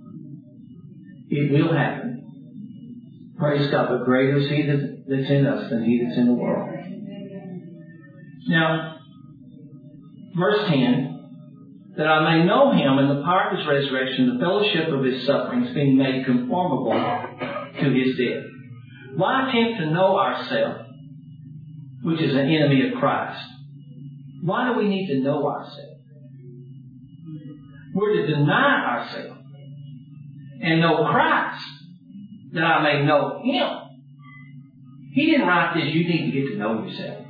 It will happen. Praise God, but greater is He that's in us than he that's in the world. Now, verse 10, that I may know Him and the power of His resurrection, the fellowship of His sufferings, being made conformable to His death. Why attempt to know ourselves which is an enemy of Christ. Why do we need to know ourselves? We're to deny ourselves and know Christ, that I may know Him. He didn't write this, you need to get to know yourself.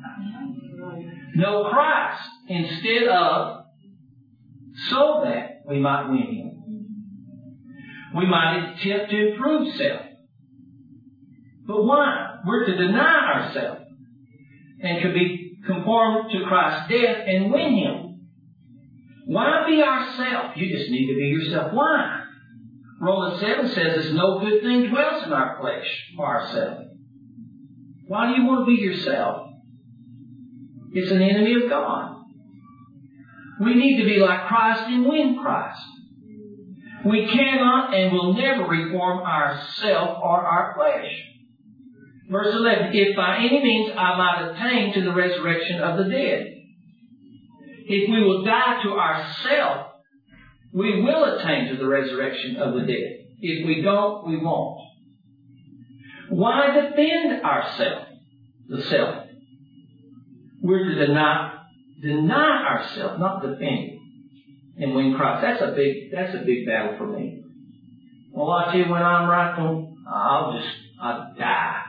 Know Christ instead of so that we might win Him. We might attempt to improve self. But why? We're to deny ourselves and to be conformed to Christ's death and win Him. Why be ourselves? You just need to be yourself. Why? Romans 7 says there's no good thing dwells in our flesh for ourselves. Why do you want to be yourself? It's an enemy of God. We need to be like Christ and win Christ. We cannot and will never reform ourself or our flesh. Verse 11, if by any means I might attain to the resurrection of the dead. If we will die to ourselves, we will attain to the resurrection of the dead. If we don't, we won't. Why defend ourselves, the self? We're to deny ourselves, not defend it, and win Christ. That's a big battle for me. Well, I tell you, when I'm right, I'll die.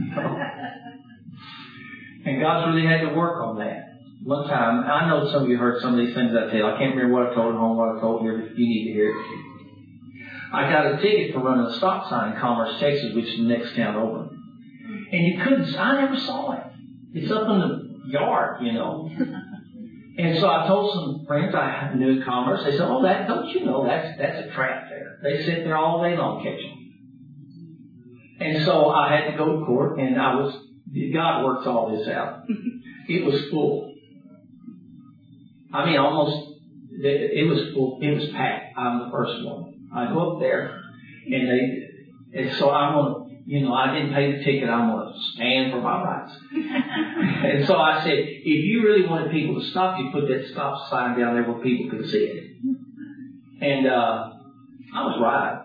And God's really had to work on that. One time, I know some of you heard some of these things I tell. I can't remember what I told at home, what I told here, but you need to hear it. I got a ticket for running a stop sign in Commerce, Texas, which is the next town over. And you couldn't, I never saw it. It's up in the yard, you know. And so I told some friends I knew in Commerce, they said, oh, don't you know, that's a trap there. They sit there all day long catching. And so I had to go to court, and God works all this out. It was full. I mean, almost, it was full. It was packed. I'm the first one. I go up there, and so I'm going to, I didn't pay the ticket. I'm going to stand for my rights. And so I said, if you really wanted people to stop you, put that stop sign down there where people could see it. And I was right.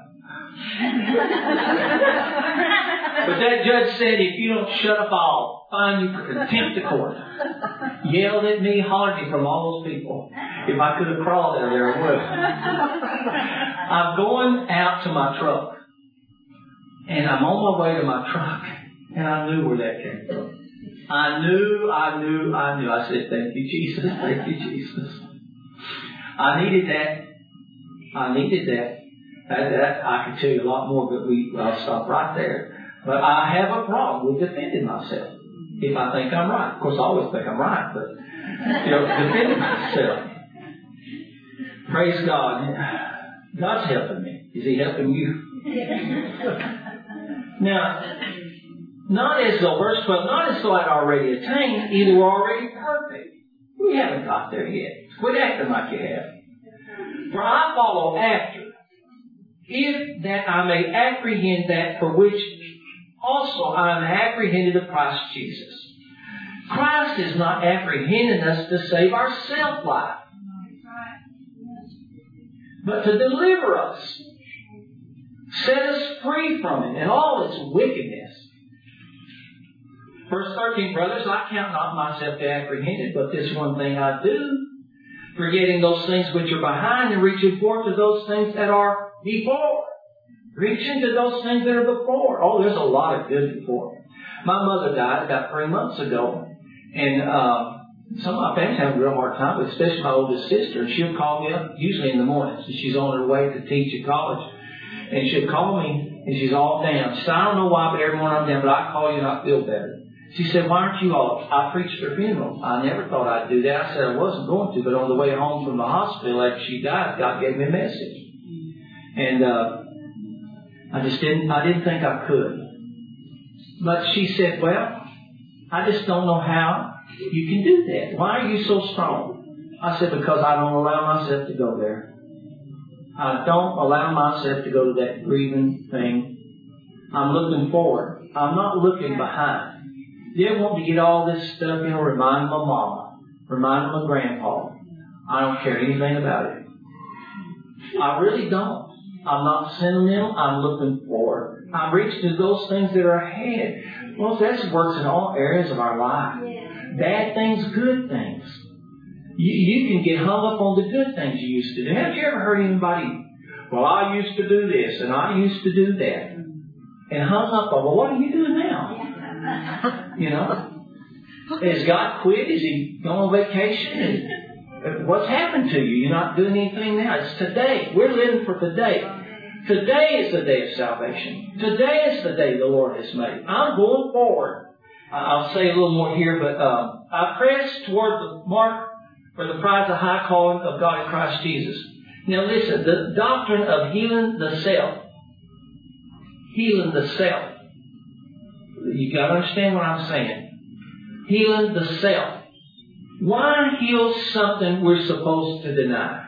But that judge said, if you don't shut up, I'll fine you for contempt of court. Yelled at me, hollered at me from all those people. If I could have crawled out of there, I would have. I'm going out to my truck. And I'm on my way to my truck. And I knew where that came from. I knew. I said, thank you, Jesus. Thank you, Jesus. I needed that. I could tell you a lot more, but I'll stop right there. But I have a problem with defending myself if I think I'm right. Of course, I always think I'm right, but defending myself. Praise God. God's helping me. Is He helping you? Now, not as though, verse 12, not as though I'd already attained, either we're already perfect. We haven't got there yet. Quit acting like you have. For I follow after, if that I may apprehend that for which also I am apprehended of Christ Jesus. Christ is not apprehending us to save our self-life, but to deliver us, set us free from it and all its wickedness. Verse 13, brothers, I count not myself to apprehended, but this one thing I do, forgetting those things which are behind and reaching forth to those things that are before. Reaching to those things that are before. Oh, there's a lot of good before. My mother died about 3 months ago. And some of my family have a real hard time with it, especially my oldest sister. And she'll call me up, usually in the mornings. And she's on her way to teach at college. And she'll call me, and she's all down. She said, I don't know why, but every morning I'm down, but I call you and I feel better. She said, why aren't you all? I preached her funeral. I never thought I'd do that. I said I wasn't going to, but on the way home from the hospital after she died, God gave me a message. And I didn't think I could. But she said, well, I just don't know how you can do that. Why are you so strong? I said, because I don't allow myself to go there. I don't allow myself to go to that grieving thing. I'm looking forward. I'm not looking behind. They want to get all this stuff, remind my mama, remind my grandpa. I don't care anything about it. I really don't. I'm not sentimental. I'm looking forward. I'm reaching to those things that are ahead. Well, that works in all areas of our life. Bad things, good things. You can get hung up on the good things you used to do. Have you ever heard anybody, well, I used to do this and I used to do that, and hung up on, well, what are you doing now? You know? Has God quit? Is He gone on vacation? And what's happened to you? You're not doing anything now. It's today. We're living for today. Today is the day of salvation. Today is the day the Lord has made. I'm going forward. I'll say a little more here, but I press toward the mark for the prize of high calling of God in Christ Jesus. Now listen, the doctrine of healing the self. Healing the self. You've got to understand what I'm saying. Healing the self. Why heal something we're supposed to deny?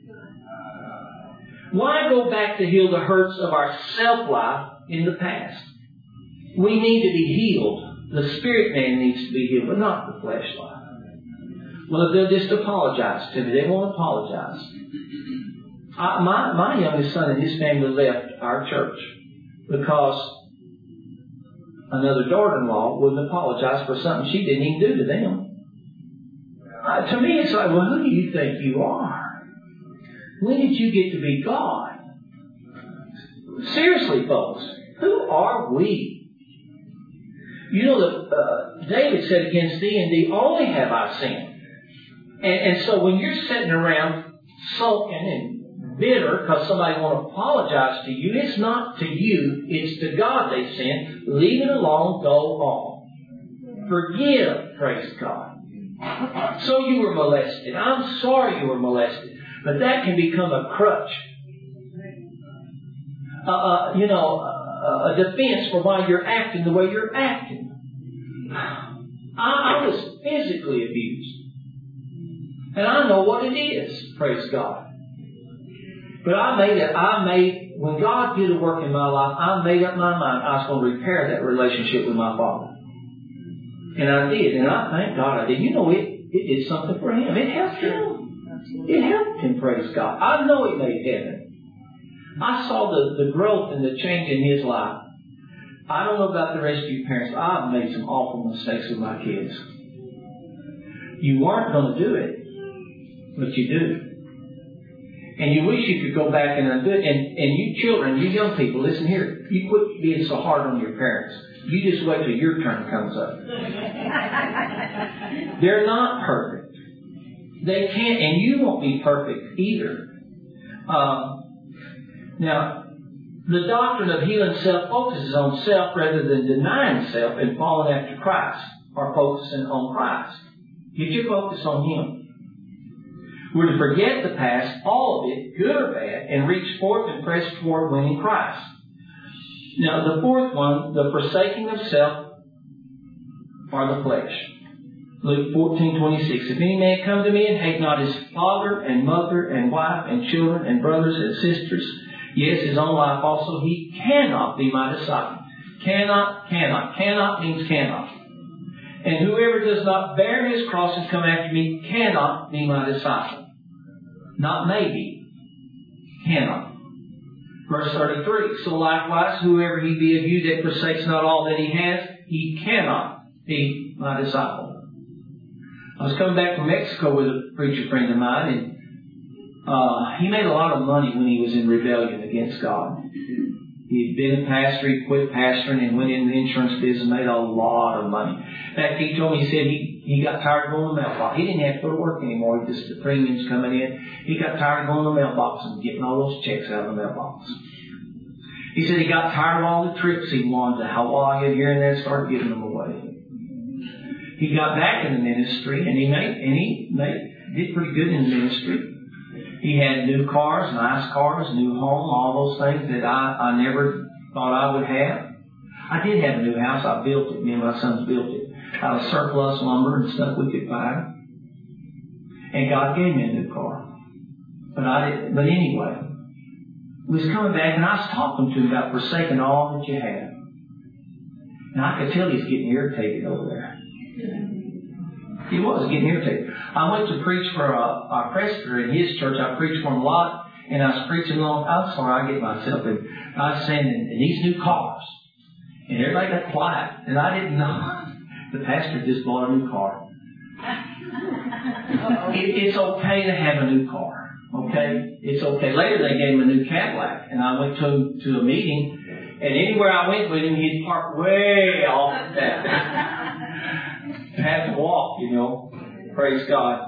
Why go back to heal the hurts of our self-life in the past? We need to be healed. The spirit man needs to be healed, but not the flesh life. Well, they'll just apologize to me. They won't apologize. My youngest son and his family left our church because another daughter-in-law wouldn't apologize for something she didn't even do to them. To me, it's like, well, who do you think you are? When did you get to be God? Seriously, folks, who are we? You know that David said, against thee and thee only have I sinned. And so when you're sitting around sulking and bitter because somebody won't apologize to you, it's not to you, it's to God they sinned. Leave it alone, go on. Forgive, praise God. So you were molested. I'm sorry you were molested. But that can become a crutch. A defense for why you're acting the way you're acting. I was physically abused. And I know what it is, praise God. But when God did a work in my life, I made up my mind I was going to repair that relationship with my Father. And I did. And I thank God I did. You know, it did something for Him. It helped Him. It helped Him, praise God. I know it made heaven. I saw the growth and the change in his life. I don't know about the rest of you parents, but I've made some awful mistakes with my kids. You weren't going to do it, but you do. And you wish you could go back and undo it. And you children, you young people, listen here. You quit being so hard on your parents. You just wait till your turn comes up. They're not perfect. They can't, and you won't be perfect either. Now, the doctrine of healing self focuses on self rather than denying self and following after Christ, or focusing on Christ. Get your focus on Him. We're to forget the past, all of it, good or bad, and reach forth and press toward winning Christ. Now, the fourth one, the forsaking of self or the flesh. Luke 14:26. If any man come to me and hate not his father and mother and wife and children and brothers and sisters, yes, his own life also, he cannot be my disciple. Cannot means cannot. And whoever does not bear his cross and come after me cannot be my disciple. Not maybe. Cannot. Verse 33. So likewise, whoever he be of you that forsakes not all that he has, he cannot be my disciple. I was coming back from Mexico with a preacher friend of mine, and he made a lot of money when he was in rebellion against God. He had been a pastor, he quit pastoring and went into the insurance business and made a lot of money. In fact, he told me, he said he got tired of going to the mailbox. He didn't have to go to work anymore, just the premiums coming in. He got tired of going to the mailbox and getting all those checks out of the mailbox. He said he got tired of all the trips he wanted to Hawaii and here and there and started giving them away. He got back in the ministry and he did pretty good in the ministry. He had new cars, nice cars, new home, all those things that I never thought I would have. I did have a new house. I built it. Me and my sons built it out of surplus lumber and stuff we could buy. And God gave me a new car. But anyway, we was coming back and I was talking to him about forsaking all that you have. And I could tell he's getting irritated over there. He was getting irritated. I went to preach for our presbyter in his church. I preached for him a lot, and I was preaching along. I'm sorry, I get myself in. I was saying, in these new cars. And everybody got quiet. And I didn't know. The pastor just bought a new car. It's okay to have a new car. Okay? It's okay. Later they gave him a new Cadillac. And I went to a meeting. And anywhere I went with him, he'd park way off that. I had to walk, you know. Praise God.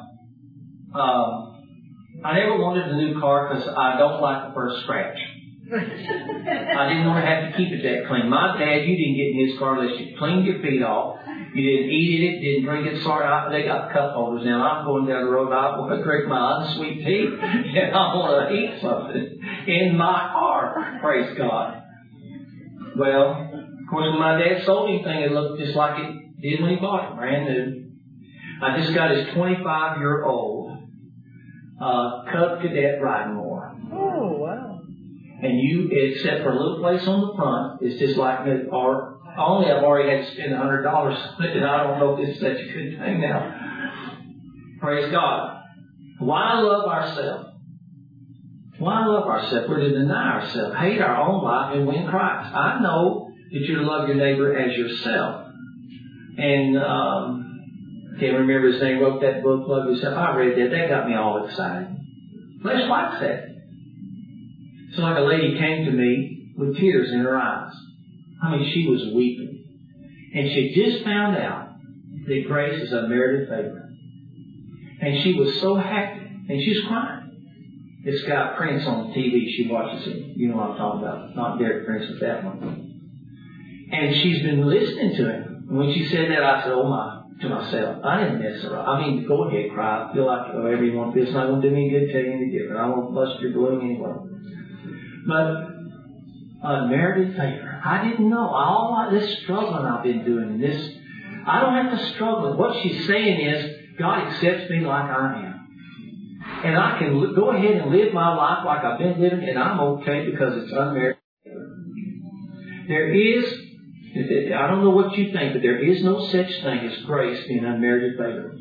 I never wanted a new car because I don't like the first scratch. I didn't want to have to keep it that clean. My dad, you didn't get in his car unless you cleaned your feet off. You didn't eat it, didn't drink it. Sorry, they got cup holders now. I'm going down the road. I want to drink my unsweet tea and I want to eat something in my car. Praise God. Well, of course, when my dad sold anything, it looked just like it did when he bought it, brand new. I just got his 25-year-old Cub Cadet riding mower. Oh, wow. And you, except for a little place on the front, it's just like it, or only I've already had to spend $100 on it, and I don't know if it's such a good thing now. Praise God. Why love ourselves? Why love ourselves? We're to deny ourselves, hate our own life, and win Christ. I know that you're to love your neighbor as yourself. And I can't remember his name, wrote that book, Love Yourself. I read that. That got me all excited. Flesh likes that. It's like a lady came to me with tears in her eyes. I mean, she was weeping. And she just found out that grace is unmerited favor. And she was so happy. And she's crying. It's got Prince on the TV. She watches it. You know what I'm talking about. Not Derek Prince, but that one. And she's been listening to him. And when she said that, I said, oh my, to myself, I didn't mess her up. I mean, go ahead, cry. Feel like whatever you want to feel. It's not going to do me any good, tell you any different. I won't bust your balloon anyway. But unmerited favor. I didn't know. All this struggling I've been doing, this, I don't have to struggle. What she's saying is, God accepts me like I am. And I can go ahead and live my life like I've been living, and I'm okay because it's unmerited favor. There is, I don't know what you think, but there is no such thing as grace being unmerited favor.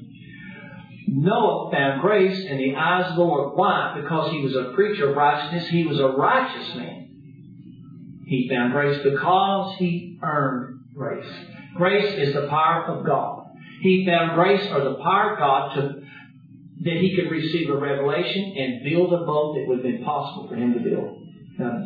Noah found grace in the eyes of the Lord. Why? Because he was a preacher of righteousness. He was a righteous man. He found grace because he earned grace. Grace is the power of God. He found grace or the power of God that he could receive a revelation and build a boat that would have been possible for him to build. Now,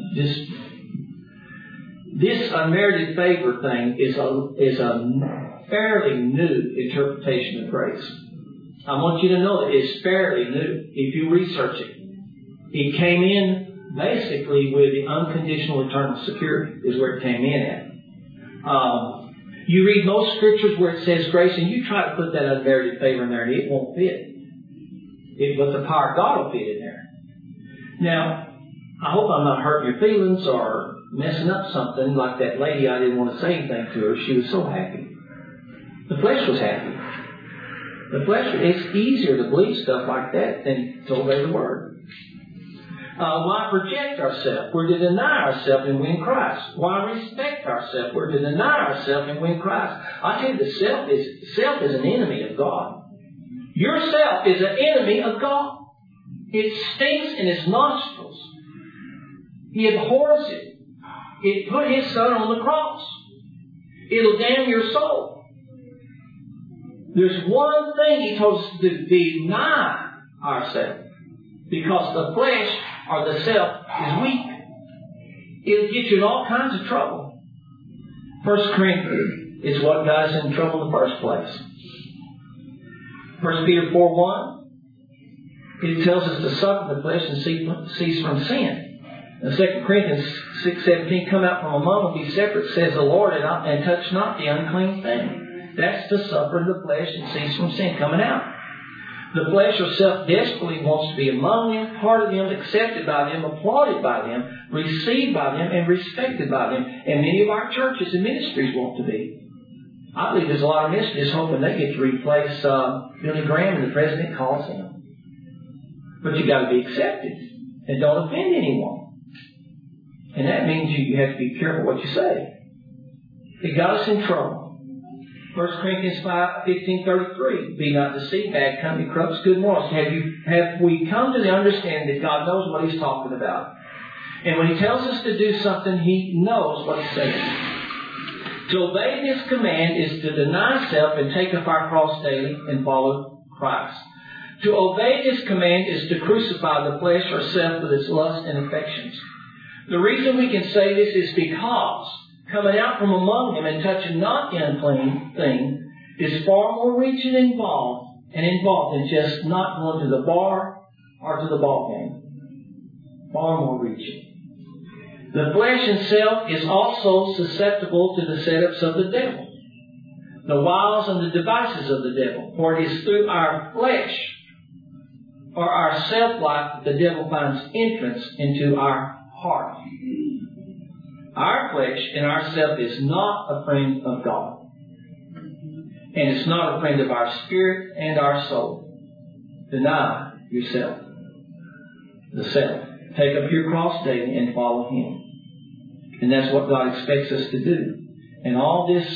this unmerited favor thing is a fairly new interpretation of grace. I want you to know that it's fairly new if you research it. It came in basically with the unconditional eternal security is where it came in at. You read most scriptures where it says grace and you try to put that unmerited favor in there and it won't fit. But the power of God will fit in there. Now, I hope I'm not hurting your feelings or messing up something like that lady. I didn't want to say anything to her. She was so happy. The flesh was happy. The flesh, it's easier to believe stuff like that than to obey the Word. Why project ourselves? We're to deny ourselves and win Christ. Why respect ourselves? We're to deny ourselves and win Christ. I tell you, the self is an enemy of God. Yourself is an enemy of God. It stinks in its nostrils. He abhors it. It put His Son on the cross. It'll damn your soul. There's one thing He told us to do, deny ourselves. Because the flesh or the self is weak. It'll get you in all kinds of trouble. 1 Corinthians is what got us in trouble in the first place. 1 Peter 4:1, it tells us to suffer the flesh and cease from sin. And 2 Corinthians 6:17, come out from among them, be separate, says the Lord, and touch not the unclean thing. That's to suffer the flesh and cease from sin, coming out. The flesh or self desperately wants to be among them, part of them, accepted by them, applauded by them, received by them, and respected by them. And many of our churches and ministries want to be. I believe there's a lot of ministers hoping they get to replace Billy Graham and the president calls him. But you've got to be accepted and don't offend anyone. And that means you have to be careful what you say. It got us in trouble. 1 Corinthians 5:15-33. Be not deceived, bad company corrupts good morals. Have we come to the understanding that God knows what He's talking about? And when He tells us to do something, He knows what He's saying. To obey this command is to deny self and take up our cross daily and follow Christ. To obey this command is to crucify the flesh or self with its lusts and affections. The reason we can say this is because coming out from among them and touching not the unclean thing is far more rich and involved than just not going to the bar or to the ball game. Far more reaching. The flesh and self is also susceptible to the setups of the devil, the wiles and the devices of the devil. For it is through our flesh or our self-life that the devil finds entrance into our heart. Our flesh and our self is not a friend of God. And it's not a friend of our spirit and our soul. Deny yourself. The self. Take up your cross daily and follow Him. And that's what God expects us to do. And all this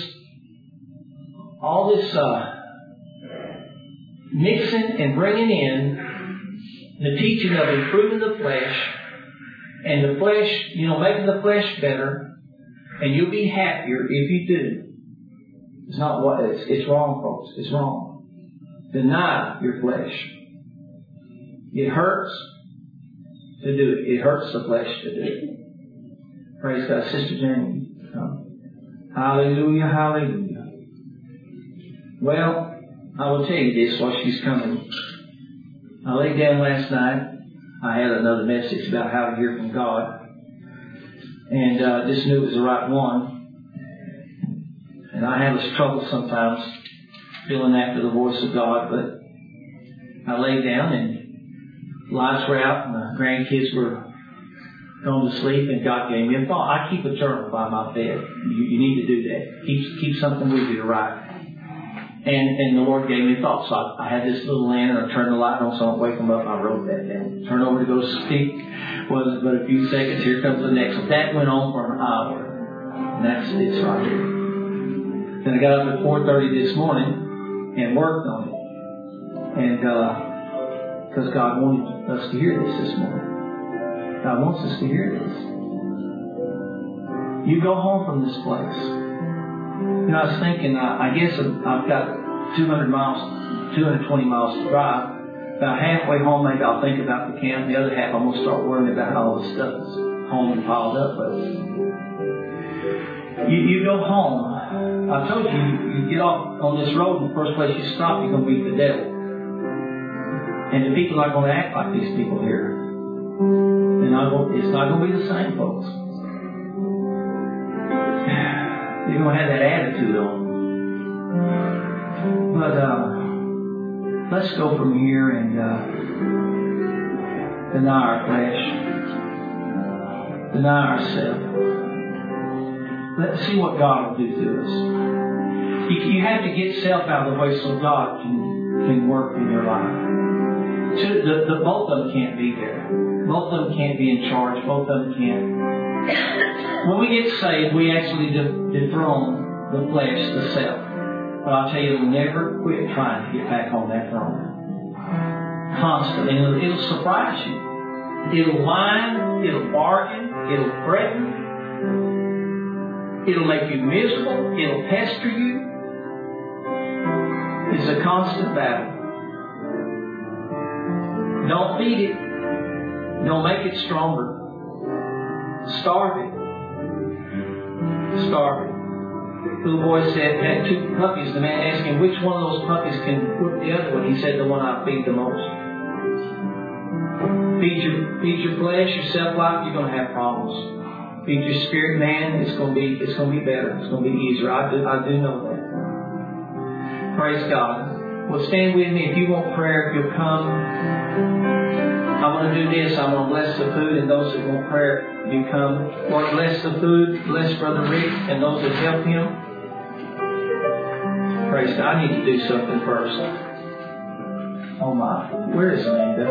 mixing and bringing in the teaching of improving the flesh and the flesh, making the flesh better, and you'll be happier if you do. It's not what it's wrong, folks. It's wrong. Deny your flesh. It hurts to do it. It hurts the flesh to do it. Praise God. Sister Jenny, hallelujah, hallelujah. Well, I will tell you this while she's coming. I laid down last night. I had another message about how to hear from God. And just knew it was the right one. And I have this trouble sometimes feeling after the voice of God. But I laid down and lights were out and the grandkids were going to sleep, and God gave me a thought. I keep a journal by my bed. You need to do that. Keep something with you to write. And the Lord gave me a thought. So I had this little lantern. I turned the light on so I don't wake them up. I wrote that down. Turn over to go speak. Wasn't but a few seconds. Here comes the next one. That went on for an hour. And it's right here. Then I got up at 4:30 this morning and worked on it. And because God wanted us to hear this morning. God wants us to hear this. You go home from this place. I was thinking, I guess I've got 220 miles to drive. About halfway home, maybe I'll think about the camp. The other half, I'm going to start worrying about all the stuff that's home and piled up. But you go home. I told you, you get off on this road, and the first place you stop, you're going to meet the devil. And the people aren't going to act like these people here. And it's not going to be the same, folks. You're going to have that attitude on. But let's go from here and deny our flesh, deny ourselves. Let's see what God will do to us. You have to get self out of the way so God can work in your life. Both of them can't be there. Both of them can't be in charge. Both of them can't. When we get saved, we actually dethrone the flesh, the self. But I'll tell you, it'll never quit trying to get back on that throne. Constantly. And it'll surprise you. It'll whine. It'll bargain. It'll threaten. It'll make you miserable. It'll pester you. It's a constant battle. Don't feed it. Don't make it stronger. Starve it. Starve it. The little boy said, had two puppies. The man asked him, which one of those puppies can whoop the other one? He said, the one I feed the most. Feed your flesh, your self-life, you're going to have problems. Feed your spirit, man, it's going to be better. It's going to be easier. I do know that. Praise God. Well, stand with me. If you want prayer, if you'll come. I want to do this. I want to bless the food, and those that want prayer, you come. Lord, bless the food. Bless Brother Rick and those that help him. Praise God. I need to do something first. Oh my. Where is Linda?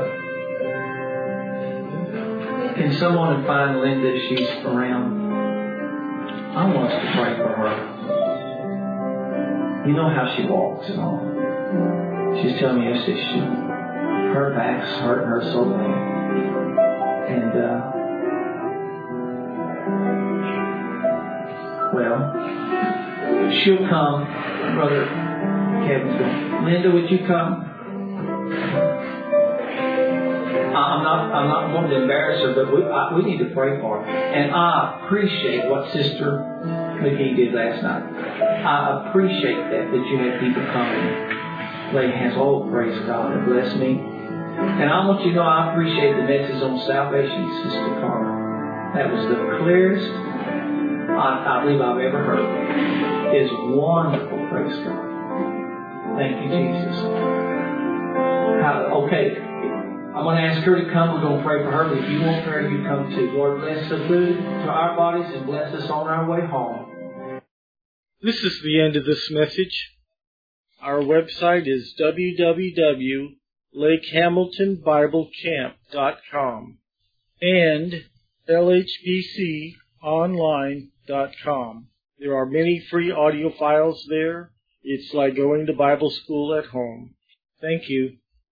Can someone find Linda if she's around? I want us to pray for her. You know how she walks and all. She's telling me yesterday her back's hurting her so bad. And, well, She'll come. Brother Kevin's going. Linda, would you come? I'm not going to embarrass her, but we need to pray for her. And I appreciate what Sister McGee did last night. I appreciate that you had people come and lay hands. Oh, praise God, and bless me. And I want you to know I appreciate the message on salvation, Sister Carter. That was the clearest I believe I've ever heard. It's wonderful, praise God. Thank you, Jesus. Okay, I'm going to ask her to come. We're going to pray for her. But if you want prayer, you come too. Lord, bless the food to our bodies and bless us on our way home. This is the end of this message. Our website is www.lakehamiltonbiblecamp.com and lhbconline.com. There are many free audio files there. It's like going to Bible school at home. Thank you.